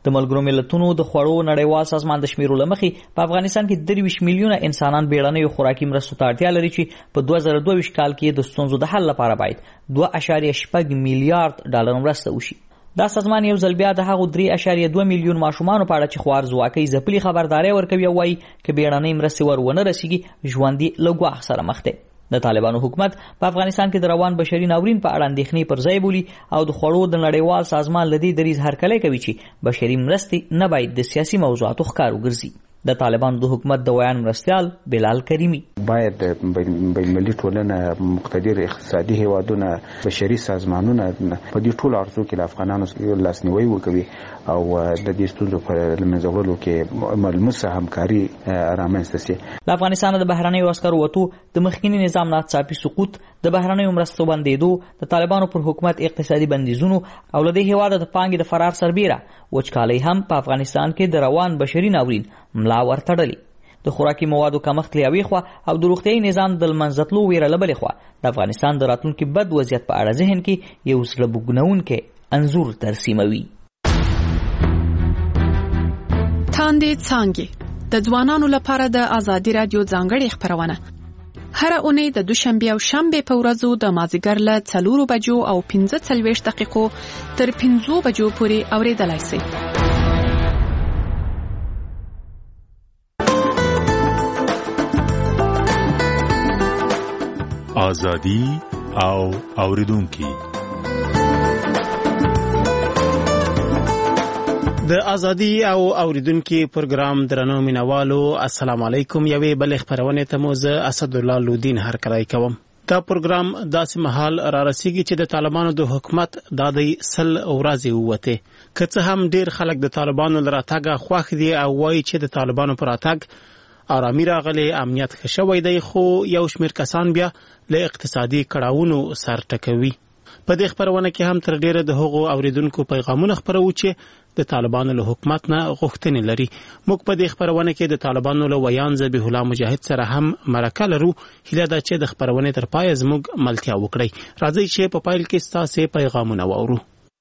د ملګرو ملتونو د خوړو نړیوال سازمان د شمیرو له مخې په افغانستان کې 23 میلیونه انسانان بیړنیو خوراکي مرستو ته اړتیا لري چې په 2022 کال کې د ستونزو د حل لپاره باید 2.8 میلیارډ ډالر مرسته وشي. دا سازمان یو ځل بیا د هغو 3.2 میلیون ماشومانو په اړه چې خوارزواکۍ ځپلي خبرداري ورکوي او وایي که بیړنۍ مرستې ور ونه رسیږي ژوند یې له ګواښ سره مخ دی. د طالبانو حکومت په افغانستان کې د روان بشري ناورین په اړه اندېښنې پر ځای بولي او د خوړو د نړیوال سازمان له دې دریځ هرکلی کوي چې بشري مرستې نه باید د سیاسي موضوعاتو ښکار وګرځي. د طالبانو د حکومت د ویان مرستیال بلال کریمی باید بین‌المللي ټولنه مقتدر اقتصادي هیوادونه بشري سازمانونه په دې ټولو ارزو کې د افغانانو لاسنیوي وکوي او د دې ستونزو په له منځه وړلو کې ملموسه همکاري رامنځته شي. د افغانستان د بهرنیو عسکرو وتو د مخکینی نظام ناڅاپي سقوط د بهرنیو مرستو بندېدو د طالبانو پر حکومت اقتصادي بندیزونو او له دې هیواده د پانګې د فرار سربیره وچکالۍ هم په افغانستان کې د روان بشري ناورین ملا ورتړلي. د خوراکي موادو کمښت له یوې خوا او د روغتیایي نظام د لمنځه تلو ویره له بلې خوا د افغانستان د راتلونکي بد وضعیت په اړه ذهن کې یو زړه بوږنونکی انځور ترسیموي. تاندې څانګې د ځوانانو لپاره د ازادي رادیو ځانګړې خپرونه هر اونۍ د دوشنبه او شنبه په ورځو د مازیګر له 4 بجو او 15 دقیقو تر 5 بجو پورې اوریدلای شئ. آزادی او اوریدونکي د ازادي او اوریدونکي پروګرام درنو مینوالو السلام علیکم. یوې بل خبرونه ته مو زه اسد الله لودین هرکلی کوم. دا پروګرام داسې مهال را رسیږي چې د طالبانو د حکومت د سل ورځې وته که څه هم ډیر خلک د طالبانو لراتګه خوښ دي او وایي چې د طالبانو پر اتګ آرامي راغلي امنیت ښه شوی دی خو یو شمېر کسان بیا له اقتصادي کړاوونو سر ټکوي. په دې خبرونه کې هم تر ډیره د هغو اوریدونکو پیغامونه خپرو چې د طالبانو له حکومت نه غوښتنې لري. موږ په دې خبرونه کې د طالبانو له ویان ذبیح الله مجاهد سره هم مرکه لرو. هیله ده چې د خبرونه تر پای زموږ ملتیا وکړي. راځئ چې په پایل کې ستاسو پیغامونه واورو.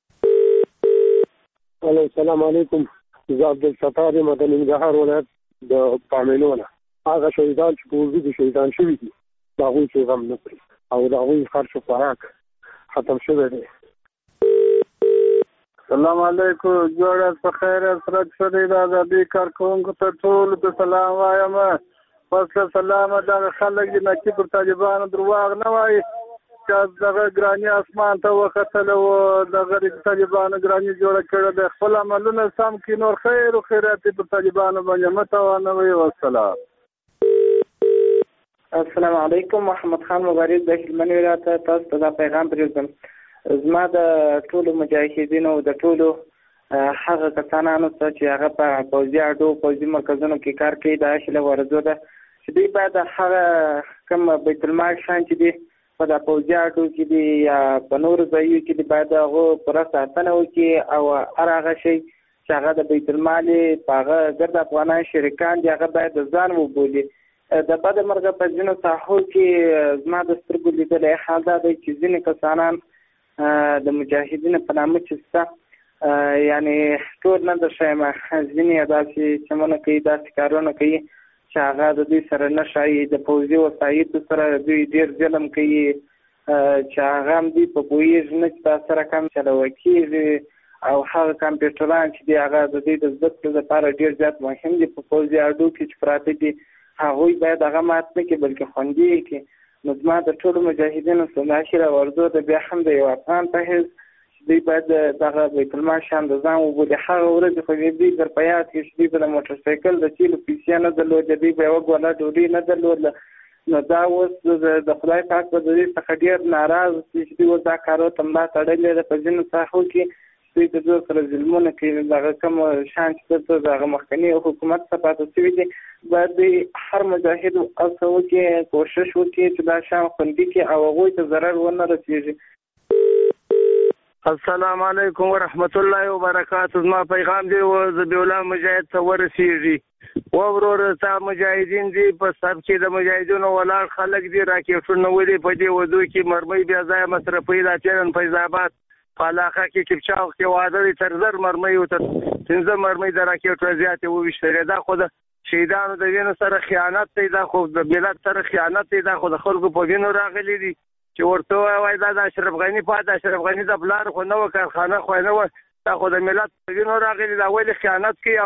السلام علیکم. زه عبدالستار مدني ننګرهار ولایت د پامینونه هغه شهیدان چې په وجود شهیدان شوي دي دا غوي چې غم نه کړی او دا غوي خرچ خوراک ختم شوی دی. السلام علیکم. جوړه په خیر سره شوی دا د کارکونکو ته ټول د سلام وایم. پس سلام د خلک نه چې پر طالبانو درواغ نه وایي چې دغه ګرانی اسمان ته وختل او دغه طالبانو ګرانی جوړ کړل د خپل عملونه سم کې نور خیر او خیرات په طالبانو باندې متوانه وي. والسلام. السلام علیکم. محمد خان مبارک د هلمند ولایت تاسو ته دا پیغام پرېږدم. زما د ټولو مجاهدینو د ټولو هغه کسانانو ته چې هغه په پوځي اډو پوځي مرکزونو کې کار کوي دا شله ورزو ده چې دوی باید هغه کوم بیت المال شان چې دی په د پوځي اډو کې دی یا په نورو ځایو کې دی باید هغه پر ساتنه وکړي او هغه شی چې هغه د بیت المال په هغه ګرد افغانان شریکان دي هغه باید ځان وبولي. د بد مرګ په ځینو ساحو کې زما د سترګو لیدلی حال دا دی چې ځینې کسانان د مجاهدینو په نامه چې شته یعنی ټول نه درښیم ځینې داسې چمونه کوي داسې کارونه کوي چې هغه د دوی سره نه ښایي د پوځي وسایطو سره دوی ډېر ظلم کوي چې هغه هم دوی په پوهېږي نه چې دا سره کم چلوه کېږي او هغه کمپیوټران چې دي هغه د دوی د زده کړې لپاره ډېر زیات مهم دي په پوځي اډو کې چې پراته دي هغوی باید هغه مات نه کړي بلکې خوندي یې کړي. نو زما د ټولو مجاهدینو سلاشي راورځو د بیا هم د یو افغان په حیث چې دوی باید دغه بیت المال شان د ځان وبولي. هغه ورځې خو دوی در په یاد کړي چې دوی به د موټرسایکل د تیلو پیسې نه درلودې دوی به یوه ګوله ډوډۍ نه درلودله. نو دا اوس د خدای پاک به د دوی څخه ډېر ناراض دي چې دوی اوس دا کارو ته ملا تړلې ده په ځینو ساحو کې دوی د دوی سره ظلمونه کوي. دغه کوم شان چې دلته د هغه مخکني حکومت څخه پاتې شوي دي باید دوی هر مجاهد هڅه وکړي کوشش وکړي چې دا شان خوندي کړي او هغوی ته ضرر ونه رسېږي. السلام علیکم ورحمت الله وبرکاته. زما پیغام دی ذبیح الله مجاهد ته ورسېږي. وروره تا مجاهدین دي په سب کې د مجاهدینو ولاړ خلک دي راکېټونه ولي په دې ودو کې مرمۍ بیا ځای مصرفوي دا چیرن فیض آباد په علاقه کې کپچاو کې واده دي تر 1000 مرمۍ او تر 15 مرمۍ د راکېټ وضعیت وویشتل. دا خو د شهیدانو د وینو سره خیانت دی، دا خو د ملت سره خیانت دی، دا خو د خلکو په وینو راغلي دي چې ورته وایي دا د اشرف غني پاتې اشرف غني د بلار خو نه و کارخانه خو نه و، دا خو د ملت په وینو راغلي، دا ولې خیانت کوي؟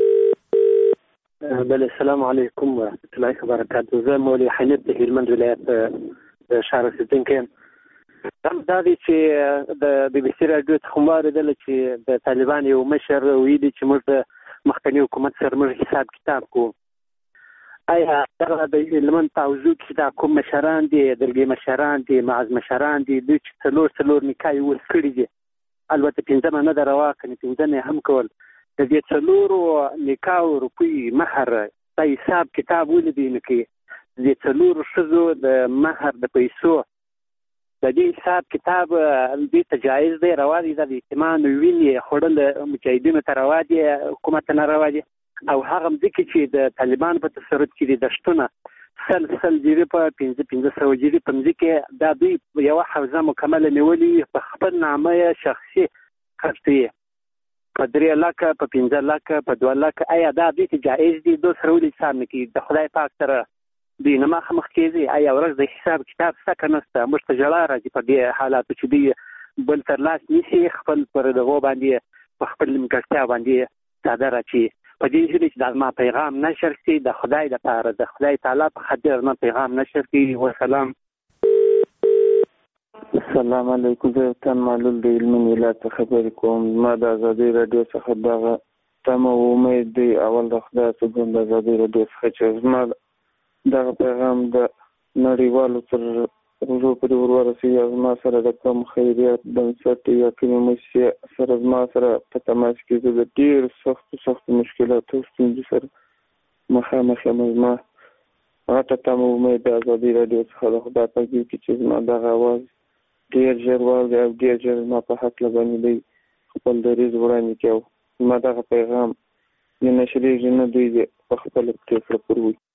بله السلام علیکم ورحمة الله وبرکاته. زه مولوي حنیف د هلمند ولایت د شهر اوسېدونکی یم. دا دی چې د بي بي سي راډیو څخه مو اورېدله چې د طالبان یو مشر ویلي چې موږ د مخکني حکومت سره موږ حساب کتاب کوو. آیا دغه د هلمند په حوزو کې دا کوم مشران دي، دلګي مشران دي، معز مشران دي، دوی چې څلور نکاح ول کړي دي، البته 15 نه ده روا کنه 15 نه هم کول، د دې 4 نکاح روپی مهر د حساب کتاب ولدي نه کوي. د 4 ښځو د مهر د پیسو د دې حساب کتاب دې ته جایز دی، روا دي، د اعتماد ویني خوړل مجاهدینو ته روا دي، حکومت نه روا دي. او هغه ځکه چې د طالبان په تصرف کې دي د شتونه سل جری په 1500 جری په ځکه دا دوی یو حوزه مکمله نیولې په خپل نامه شخصي خرڅي په 3 لک په 15 لک په 2 لک. آیا دا دې ته جایز دي؟ دوی سره ولې حساب نه کوي؟ د خدای پاک سره دوی نه مخ کېږي. آیا ورځ د حساب کتاب څه کنهسته موږ ته جلا راځي په دې حالاتو چې دوی بل تر لاس نیسي، خپل پر دغه باندې په خپل مکړتیا باندې ساده راچی په دې چې د ما پیغام نشر شي، د خدای لپاره د خدای تعالی په خاطر نه پیغام نشر شي. والسلام. السلام علیکم. زه تن معلول د هلمند ولایت څخه خبرې کوم. ما د ازادي رادیو څخه دغه تمه او امید دی اول د خدای څخه د ازادي رادیو څخه چې زما دغه پیغام د نړیوالو تر روزو پورې ورورسېږي او زما سره د کوم خیریات بنسټ یا کومې موسسې سره زما سره په تماس کې زه د ډېرو سختو مشکلاتو ستونزو سره مخامخ یم. زما غټه تمه امید د ازادي رادیو څخه د خدای پاک دی چې زما دغه اواز ډېر ژر واوري او ډېر ژر زما په هکله باندې دی خپل دریځ وړاندې کړي او زما دغه پیغام نه نشریږي نه دوی په خپله پرېکړه پر وي.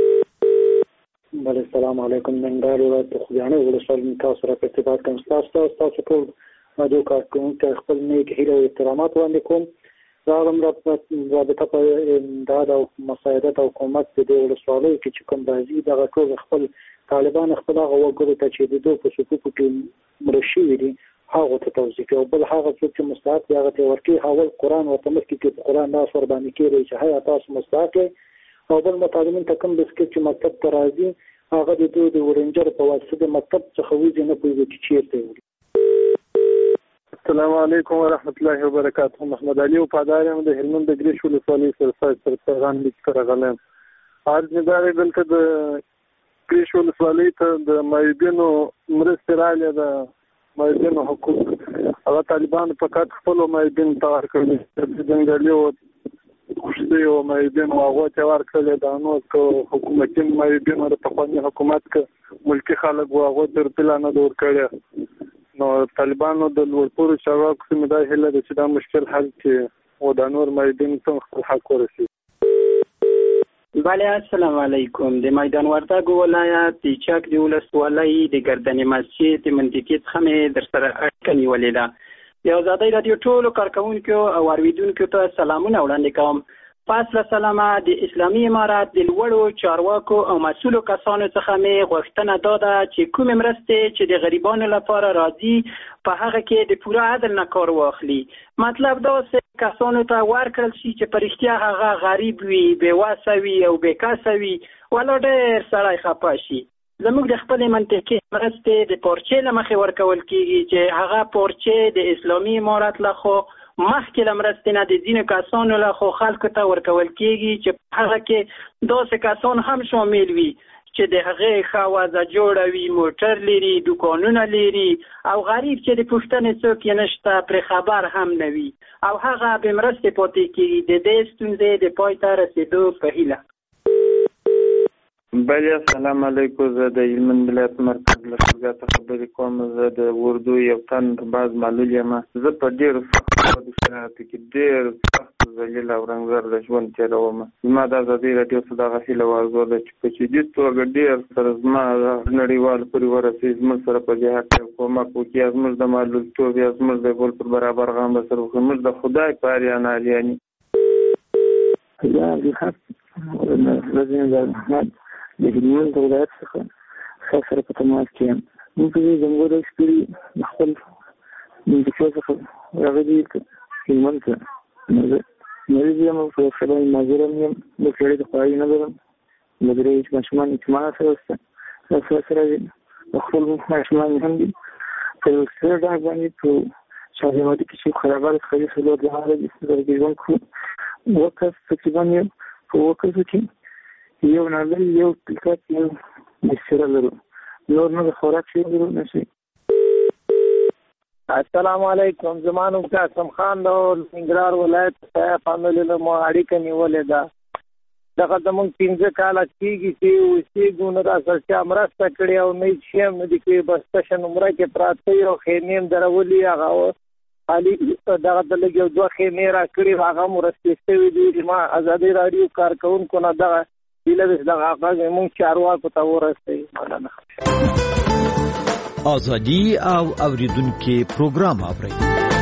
بله السلام علیکم. ننګرهار ولایت د خوږیاڼي ولسوالۍ تاسو سره په ارتباط کوم. ستاسو ټول رادیو کارکوونکي خپل نیک هیله او احترامات وړاندې کوم. راغلم رابطه په امداد او مساعدت او کومک د دې ولسوالۍ کې چې کوم راځي دغه ټول خپل طالبان خپل هغه وګړو ته چې د دوی په صفوفو کې مړه شوي دي هغه ته توضیح کوي، او بل هغه څوک چې مستحق دی هغه ته ورکوي. اول قرآن ورته مخکې کې په قرآن لاس ور باندې کېږي چې هیا تاسو مستحق یې، او بل مطالبین ته کوم بسکټ چې مکتب ته راځي هغه د دوی د ورنجر په واسطه د مکتب څخه وځي نه پوهېږي چې چېرته وړي. السلام علیکم ورحمة الله وبرکاته. محمد علي وفادار یم د هلمند د ګریش ولسوالۍ سره پیغام لیک سره غلیم. عرض مې دا دی دلته د ګریش ولسوالۍ ته د معیوبینو مرستې رالې د معیوبینو حقوق هغه طالبانو فقط خپلو معیوبینو ته ورکړي، د جنګلي خوشتي او معیوبینو هغو ته ورکړلې. دا نو که حکومتي معیوبینو د پخواني حکومت که ملکي خلک وو هغو ته رپیله نه ده ورکړې. نو طالبانو د لوړپوړو چارواکو ته مې دا هیله ده چې دا مشکل حل کړي او دا نور معیوبین ته خپل حق ورسوي. بله السلام علیکم. د میدان وردګو ولایت د چک د ولسوالۍ د ګردنې مسجد د منطقې څخه مې در سره اړیکه نیولې ده. د ازادۍ راډیو ټولو کارکوونکو او اوریدونکو ته سلامونه وړاندې کوم. پس له سلامه د اسلامي امارت د لوړو چارواکو او مسؤلو کسانو څخه مې غوښتنه دا ده چې کومې مرستې چې د غریبانو لپاره راځي په هغه کې د پوره عدل نه کار واخلي. مطلب دا چې کسانو ته ورکړل شي چې په رښتیا هغه غریب وي، بېوسه وي او بېکسه وي، ولا ډېر سړی خفه شي. زموږ د خپلې منطقې مرستې د پارچې له مخې ورکول کېږي چې هغه پارچې د اسلامي امارت لخوا مخکې له مرستې نه د ځینو کسانو لخوا خلکو ته ورکول کېږي چې په هغه کې داسې کسان هم شامل وي چې د هغې ښه وضع جوړه وي، موټر لري، دوکانونه لري، او غریب چې د پوښتنې څوک یې نشته پرې خبر هم نه وي او هغه بې مرستې پاتې کېږي. د دې ستونزې د پای ته رسېدو په هیله. بله السلام علیکم. زه د هلمند ولایت مرکز له شلګا څخه خبرې کوم. زه د اردو یو تن باز معلول یم. زه په ډېرو سختو شرایطو کې ډېر سخت ذلیل او رنځور د ژوند تېروم. زما د ازادۍ راډیو څخه دغه هیله وارزوله چې په جدي توګه ډېر سره زما نړیوال پورې ورسوي، زموږ سره په دې حق کې کومک وکړي، زموږ د معلولتوب یا زموږ د ګل پر برابر غم به سره وکړي. موږ د خدای په اریان الیاني د هلمند ولایت څخه سره په تماس کې یم. موږ په دې ځانګړي سپیري خپل د څه څخه راغلي هلمند ته مریض یم او په خبرې ماجرم یم. د کړي د خواري نه لرم. د درې ماشومان اجتماع سره سره خپل ماشومان هم دي. په سره دا باندې په شاهماتي کې چې خرابات خري سلوات لاره دي چې ژوند کوو وکړ تقریبا یو په وکړ کې یو نړۍ یو پلیکات یو مشره لرو نور نه خوراک شي لرو نشي. السلام علیکم. زمانو قاسم خان د ننګرهار ولایت څخه فامیل له مو اړیکه نیولې ده. دغه زمونږ 15 کاله کېږي چې اوسې ګونه را سره مرسته کړې او نه چې هم دي کې بس تشه نمره کې پراته یو خیمې درولي هغه خالی دغه د لګ یو دوه خیمې را کړې هغه مرستې شوي دي. ما ازادي راډیو کارکونکو نه دغه هیله دغه هغه موږ چارواکو ته ورسوي. ازادي او اوریدونکو پروګرام اوري.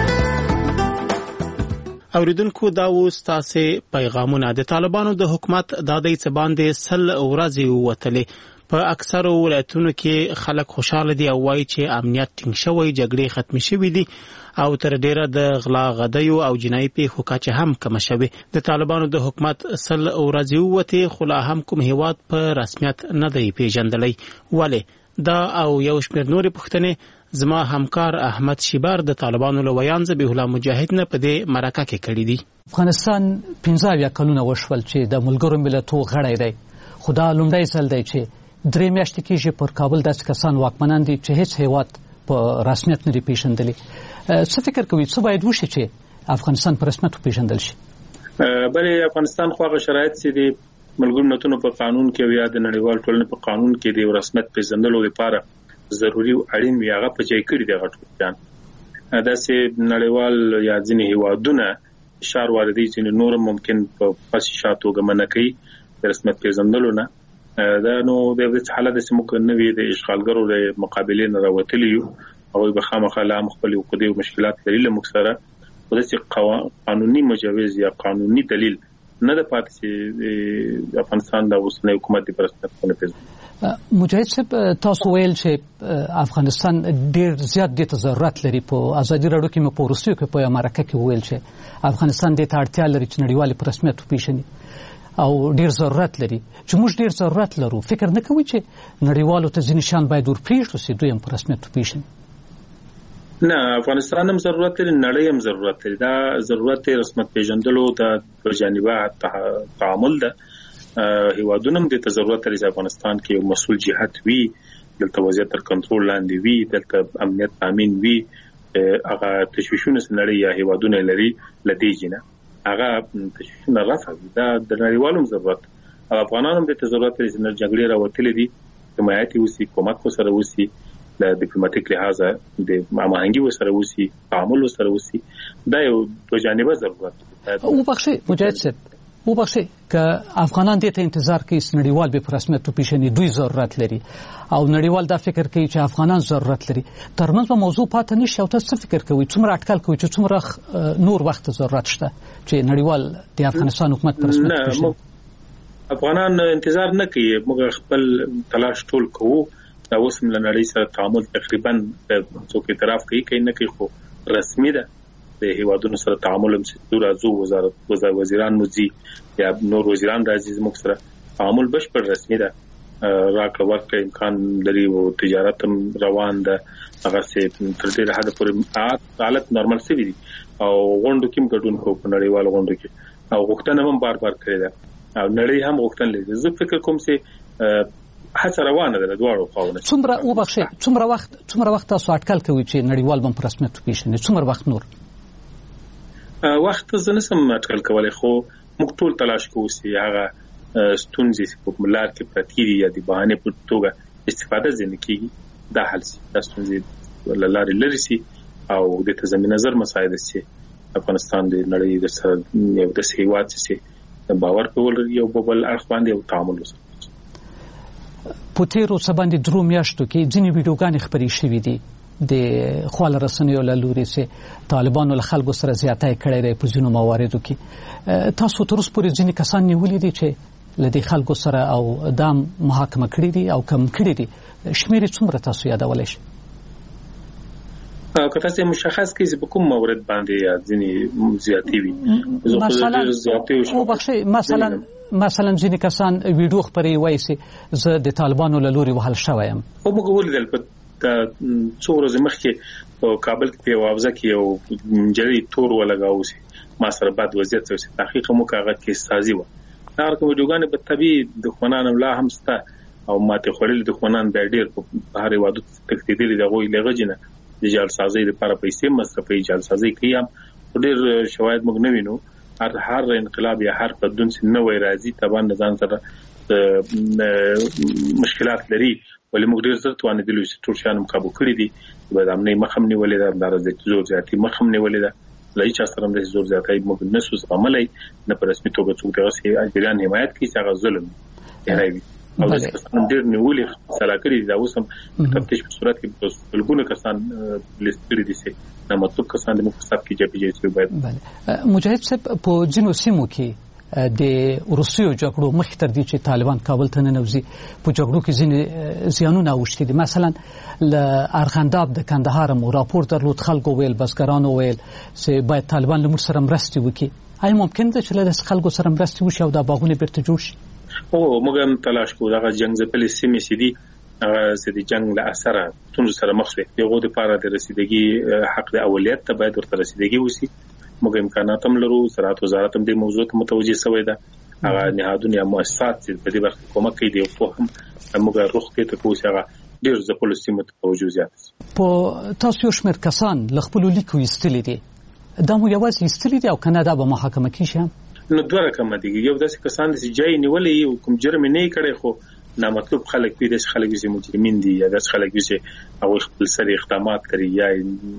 اوریدونکو دا اوس تاسو پیغامونه د طالبانو د حکومت د دې څه باندې سل ورځې وتلې. په اکثرو ولایتونو کې خلک خوشاله دي او وایي چې امنیت ټینګ شوی، جګړې ختم شوې دي او تر ډیره د غلا غدیو او جنایي پیښو کچه هم کم شوه. د طالبانو د حکومت سل ورځې وته خلا هم کوم هیواد په رسمیت نه دی پیژندلی. ولی دا او یو شمېر نورې پوښتنې زما همکار احمد شیبار د طالبانو له ویان ذبیح الله مجاهد نه په دې مرکه کې کړی دي. افغانستان 15 کلونه وشول چې د ملګرو ملتونو غړی دی. خدا لومړی ځل دی چې 3 میاشتې کېږي پر کابل داسې کسان واکمنان دي چې هیڅ هیواد په رسمیت نه دی پیژندلی. څه فکر کوي څه باید وشي چې افغانستان په رسمیت پیژندل شي؟ بلې افغانستان خو هغه شرایط چې د ملګرو ملتونو په قانون کې یا د نړیوال ټولنې په قانون کې د رسمیت پیژندلو لپاره ضروري او اړین وي هغه په ځای کړی دی. غټ داسې نړیوال یا ځینې هیوادونه اشاره واردی چې نور ممکن په پاسې شاتو غمنه کوي د رسمیت پیژندلو نه. دا نو د دې حالت چې موږ نه وی د اشغالګرو د مقابلې نه راوتلی یو او به خامخا لا مخبل او قدي مشکلات لري له مکسره او د قانوني مجوز یا قانوني دلیل نه د پاتې چې افغانستان د اوسنۍ حکومت په رسمیت نه پیژني. مجاهد صاحب تاسو ویل چې افغانستان ډیر زیات د ضرورت لري. په ازادي راډیو کې مې په روسیو کې په امریکا کې ویل چې افغانستان د اړتیا لري چې نړیوال په رسمیت پیژني او ډیر ضرورت لري. چې موږ ډیر ضرورت لرو فکر نه کوي چې نړیوالو ته ځینې شان باید ورپریږدو چې دوی هم په رسمیت پیژني؟ نه، افغانستان هم ضرورت لري، نړۍ هم ضرورت لري. دا ضرورت رسمیت پیژندلو د جانبه تعامل ده. هیوادونه هم د ضرورت لري چې افغانستان کې یو مسؤل جهت وي، دلته وضعیت تر کنټرول لاندې وي، دلته امنیت تامین وي. هغه تشویشونه نړۍ یا هیوادونه لري لدې جنه هغه تشویشونه رافض. دا د نړیوالو ضرورت او افغانانو د ضرورت لري چې جګړې راوتلې دي، حمایت وسی، کومک وسره وسی، د ډیپلوماټیک لحاظه د هماهنګي وسره وسی، تعامل وسره وسی. دا یو د جانبه ضرورت. او بخشي مجاهد صاحب وبخښئ که افغانان دې ته انتظار کوي چې نړیوال به په رسمیت وپېژني، دوی ضرورت لري او نړیوال دا فکر کوي چې افغانان ضرورت لري. ترمنځ به موضوع پاتې نشي. او تاسو څه فکر کوئ، څومره اټکل کوئ چې څومره نور وخت ضرورت شته چې نړیوال د افغانستان حکومت په رسمیت وپېژني؟ افغانان انتظار نه کوي، موږ خپل تلاش ټول کوو. دا اوس هم له نړۍ سره تعامل تقریبا څوک اعتراف کوي که نه کوي، خو رسمي ده. د هیوادونو سره تعامل هم چې راځو، وزیران موزي یا نور وزیران راځي، زموږ سره تعامل بشپړ رسمي ده. راکړه ورکړه امکان لري او تجارت هم روان ده. هغه څه تر دې حد پورې حالت نورمال شوی دي او غونډو کې ګډون کوو په نړیوالو غونډو کې او غوښتنه هم بار کړې ده او نړۍ هم غوښتنه لري. زه فکر کوم چې هڅه روانه ده دواړو خواوو. څومره وخت تاسو اټکل کوئ چې نړیوال به په رسمیت وپېژني؟ څومره وخت نور؟ وخت زه نشم اټکل کولای، خو موږ ټول تلاش کوو چې هغه ستونزې په ملار کې پرتی دي یا د بهانه په توګه استفاده ځنه کیږي دا حل سي د ستونزې لارې لري سي او د تضمین نظر مسایل سي افغانستان د نړۍ د سره یو د سیوات سي باور کول یو بل اړخ باندې او تعامل وسره په تیرو سباندې درو میاشتو کې ځینې ویډیوګانې خپرې شوې دي د خواله رسنیو له لوري سه طالبانو له خلکو سره زیاتی کړی دی په ځینو مواردو کې تاسو تر اوسه پورې ځینې کسان نیولي دي چې له دې خلکو سره او دام محاکمه کړي دي او کم کړي دي شمېر یې څومره تاسو یادولی شئ که تاسو مشخص کړئ په کوم مورد باندې ځینې زیاتې وي مثلا ځینې کسان ویډیو خپرې وایي چې زه د طالبانو له لوري وهل شوی یم خو موږ ولیدل په څو ورځې مخکې په کابل کې په یوه حوزه کې یو نجلۍ تور ولګاوه چې ما سره بد وضعیت شوی تحقیق موږ هغه کې سازي وه دا کوم ویډیوګانې به طبیعي دښمنان لا هم سته او ماته خورل دښمنان به ډېر په هر وادو تکتیدل د غوي لغجنه د جالسازي لپاره پیسې مصرفي جالسازي کوي هم ډېر شواهد موږ نه وینو هر انقلاب یا هر بدلون چې نوې راځي طبعا نظام سره مشکلات لري ولې موږ ډېر زر توانېدلو چې ټول شان مقابله کړی دي به د امنیت مخم نیولې ده د راځي زور زیاتی مخم نیولې ده لای چې سره د زور زیاتای موږ نه سوس عملي نه په رسمي توګه څوک دغه سي اجران حمایت کوي چې هغه ظلم دی او د ډېر نیولې سلاکري دا اوسم تفتیش په صورت کې بلګونه کسان لیست کړی دي چې نه مطلب کسان د مفصل کې جبهه چې باید مجاهد صاحب په جنو سیمو کې د روسیو جګړو مخ تر دې چې طالبان کابل ته ننوځي په جګړو کې ځینې زیانونه اوښتي دي مثلا ل ارغنداب د کندهار مو راپور درلود خلکو ویل بسګرانو ویل چې باید طالبان له موږ سره مرسته وکړي آیا ممکن ده چې له خلکو سره مرسته وشي او دا باغونه بیرته جوړ شي او موږ هم تلاش کوو دا جنگ ځپلې سیمې سي دي هغه سدي جنگ له اثر تونو سره مخ شي یو د پاره د رسیدګي حق د اولیت ته باید ورته رسیدګي وسی موږ امکانات هم لرو زراعت وزارت هم د موضوع ته متوجه شوی ده هغه نهادونه یا مؤسسات چې په دې برخه کومک کوي او هم موږ روغتیا ته کوو هغه ډیر ځپلو سیمو ته توجه زیات په تاسو یو شمېر کسان له خپل لیکو ایستلي دي دا مو یوازې ایستلي دي او کنه دا به محاکمه کیږي نو دوه رقم دي یو داسې کسان چې جای نیولې او کوم جرم نه کړي خو نامطلوب خلک دي د خلک چې مجرمین دي یا د خلک چې او خپل سره اقدامات کوي یا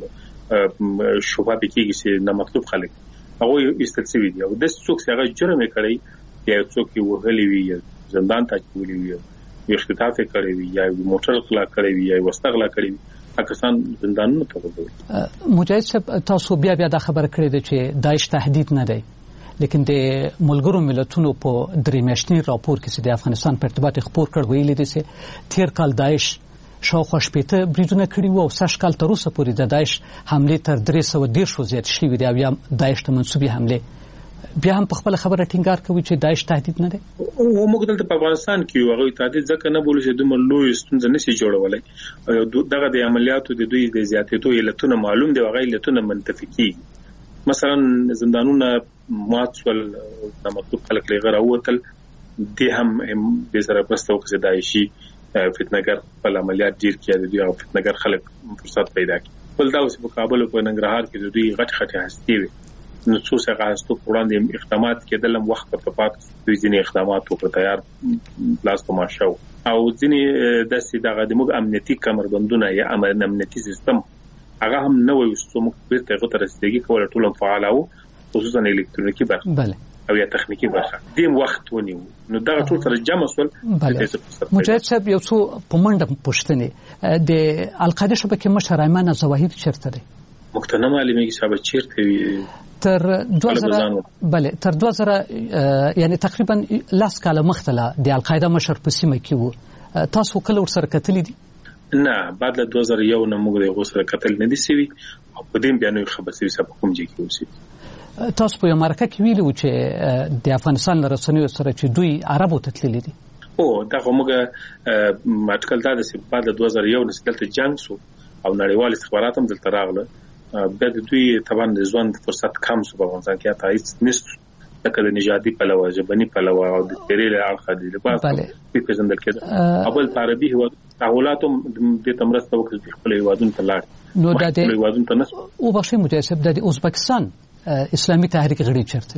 شوبه بکیږي چې نامطلوب خلک هغه استلسوي دي او د څوک چې هغه جرم کړي یا څوک یې وهلي وي زندان ته چولي وي اختطاف کړي وي یا موټر غلا کړي وي یا وسته غلا کړي وي پاکستان زندانونو ته وګورئ مجاهد صاحب تاسو بیا دا خبره کړې ده چې داعش تهدید نه دی لیکن د ملګرو ملتونو په درې میاشتني راپور کې چې د افغانستان په ارتباط خبر کړ ویلي دي چې تیر کال داعش شاوخوا شپېته بریدونه کړي وو او سږ کال تر اوسه پورې د داعش حمله تر 310 زیات شوې دي او یا داعش ته منسوبې حمله بیا هم په خپل خبره ټینګار کوي چې داعش تهدید نه دی او موږ دلته په افغانستان کې هغه تهدید ځکه نه بولو چې دومره لوی ستونزه نشي جوړولای او دغه د عملیاتو د دوی د زیاتېدو علتونه معلوم دي او هغه علتونه منتفي کیږي مثلا زندانونه ماتول د مطلوب خلک لغه راوتل د هم د سره پرستو کې داعشي فتنهګر په عملیات ډیر کې د فتنهګر خلک فرصت پیدا کړي بل دا اوس په کابل او په ننګرهار کې د دوی غټ هستي وي نو څو څنګه هستو وړاندې اقدامات کېدل وخت په پات دوی ځینې اقدامات او تیار لاس په ماشو او ځینې د سیدغه د موږ امنیتي کمربندونه یا امنیتي سیستم هغه هم نوې وسومه په تغیر تر رسیدګي کوله ټول فعال او خصوصا الکترونیکی برخه بله او یا تخنیکی برخه دیم وخت ونیو نو دا ټول سره جمع سول مجاهد صاحب یو څو په منډه پوښتنه د القاعده شبکې مشر ایمن زواهری چیرته دی مقتنع معلومیږي چې چیرته وي تر 2000 بله تر 2000 یعنی تقریبا لاس کاله مختله د القاعده مشر په سیمه کې وو تاسو کله ورسره کتلی دي نه بعد له 2001 نه موږ د غوسره قتل نه دي سوي او په دې بیانوي خبر سوي چې په کوم ځای کې اوسي تاسو په امریکا کې ویلو چې د افغانستان لرسنیو سره چې دوی عربو ته تللي دي او دا موږ ماټکل دا چې بعد له 2001 نه ستلته جنگ سو او نړیوال استخبارات هم دلته راغله د دوی طبعا د ځوان فرصت کم سو په افغانستان کې تایید نشته لکه د نژادي پلوه ژبني پلوه او د تیرې اړخ دی لباس په پیژندل کېده اول عربي هو تحولاتم د تمرسته وکړي خپل هیوادونو ته لاړ نو د هیوادونو ته نس او بخښي مجاهد د ازبکستان اسلامي تحریک غړي چرته دي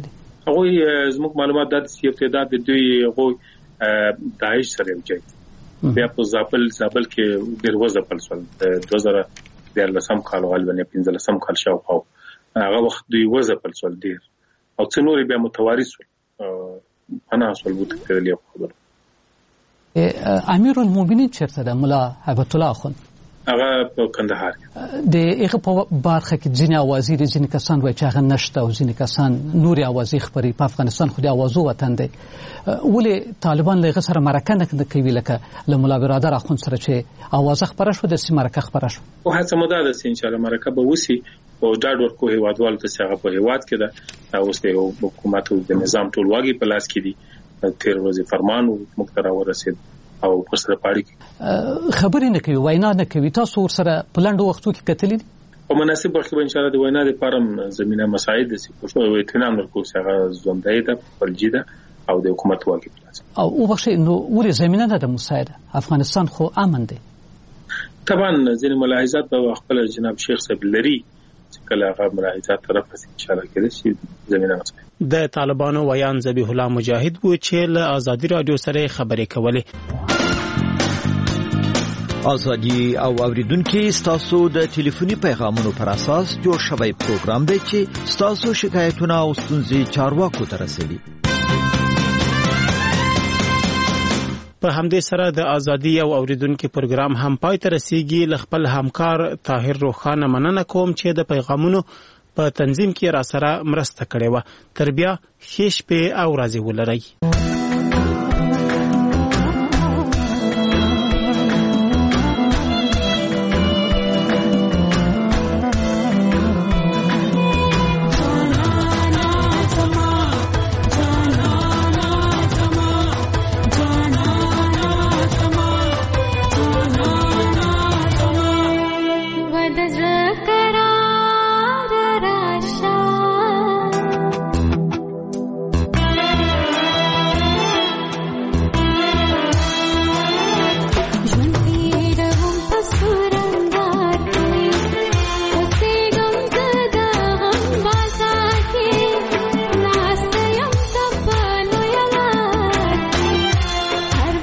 هغه زموږ معلومات د استعداد د دوی هغه داعش سره یوځای بیا په زابل کې ډېر وځپل شول د 2013 کال غالبا 15 کال شاوخوا هغه وخت دوی وځپل شول ډېر او څو نور بیا متوارث شول انا اصل بوت کړل خبر امیر المؤمنین چیرته ده ملا هیبت الله خان هغه په کندهار د هغه په برخه کې ځینې اوازې دي ځینې کسان وایي چې هغه نشته او ځینې کسان نوري اوازې خبري په افغانستان خو د اوازو وطن دی ولې طالبان له هغه سره مرکه نه کوي لکه له مولا برادر اخوند سره چې اوازه خبره شو د سیمه مرکه خبره شو او هڅه مو ده چې ان شاء الله مرکه به وسی او ډاډ ورکو هیوادوالو ته څنګه په هیواد کې ده اوس د حکومت او د نظام ټولواګي په لاس کې دي تیر ورځې فرمان مقترح ورسید او پر سره پاړي خبرې نه کوي وینا نه کوي تاسو ور سره په لاندو وختو کې کتلې دي او مناسب وخت به ان شاء الله د وینا لپاره زمينه مساعد دي چې په اطمینان ورکو څنګه زوندای ده پرجیده او د حکومت واجب او وبخښئ نو ولې زمينه نه ده مساعده افغانستان خو امن دی طبعا ځینې ملاحظات به خپل جناب شیخ صاحب لري چې کله هغه ملاحظات طرف ان شاء الله کې شي زمينه مساعد د طالبانو ویان ذبیح الله مجاهد و چې له آزادي رادیو سره خبرې کولې آزادی او اوریدونکو ستاسو د ټلیفوني پیغامونو پر اساس جوړ شوی پروګرام دی چې ستاسو شکایتونه او ستونزې چارواکو ته رسوي په همدې سره د آزادي او اوریدونکو پروګرام هم پای ته رسیدي ل خپل همکار طاهر روخانه مننه کوم چې د پیغامونو په تنظیم کې را سره مرسته کړې و تر بیا ښه شپه او ورځې ولرئ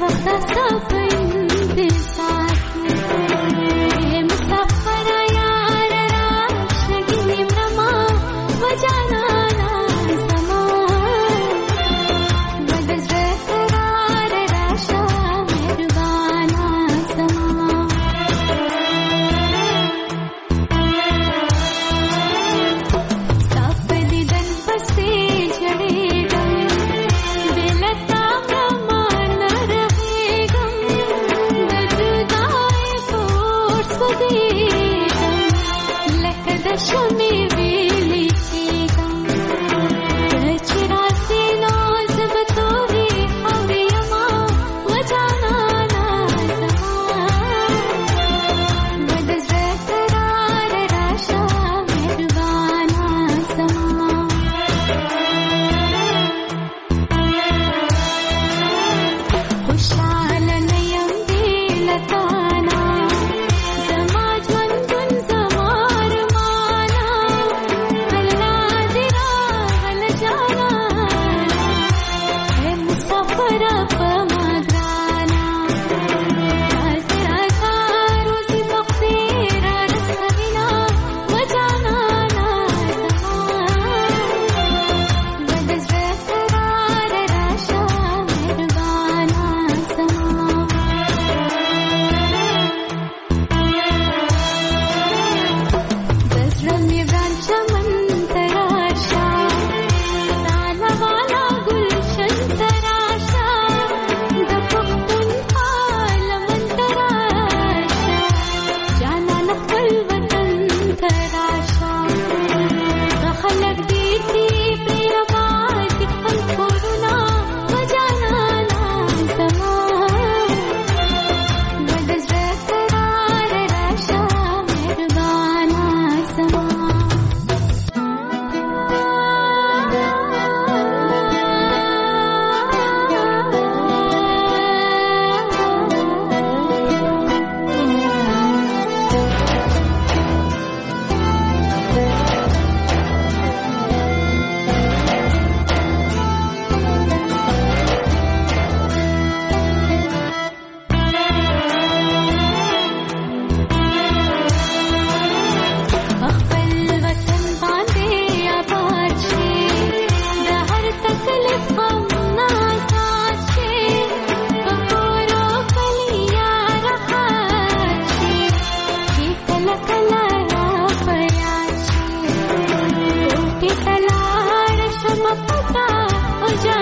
مسافر وجه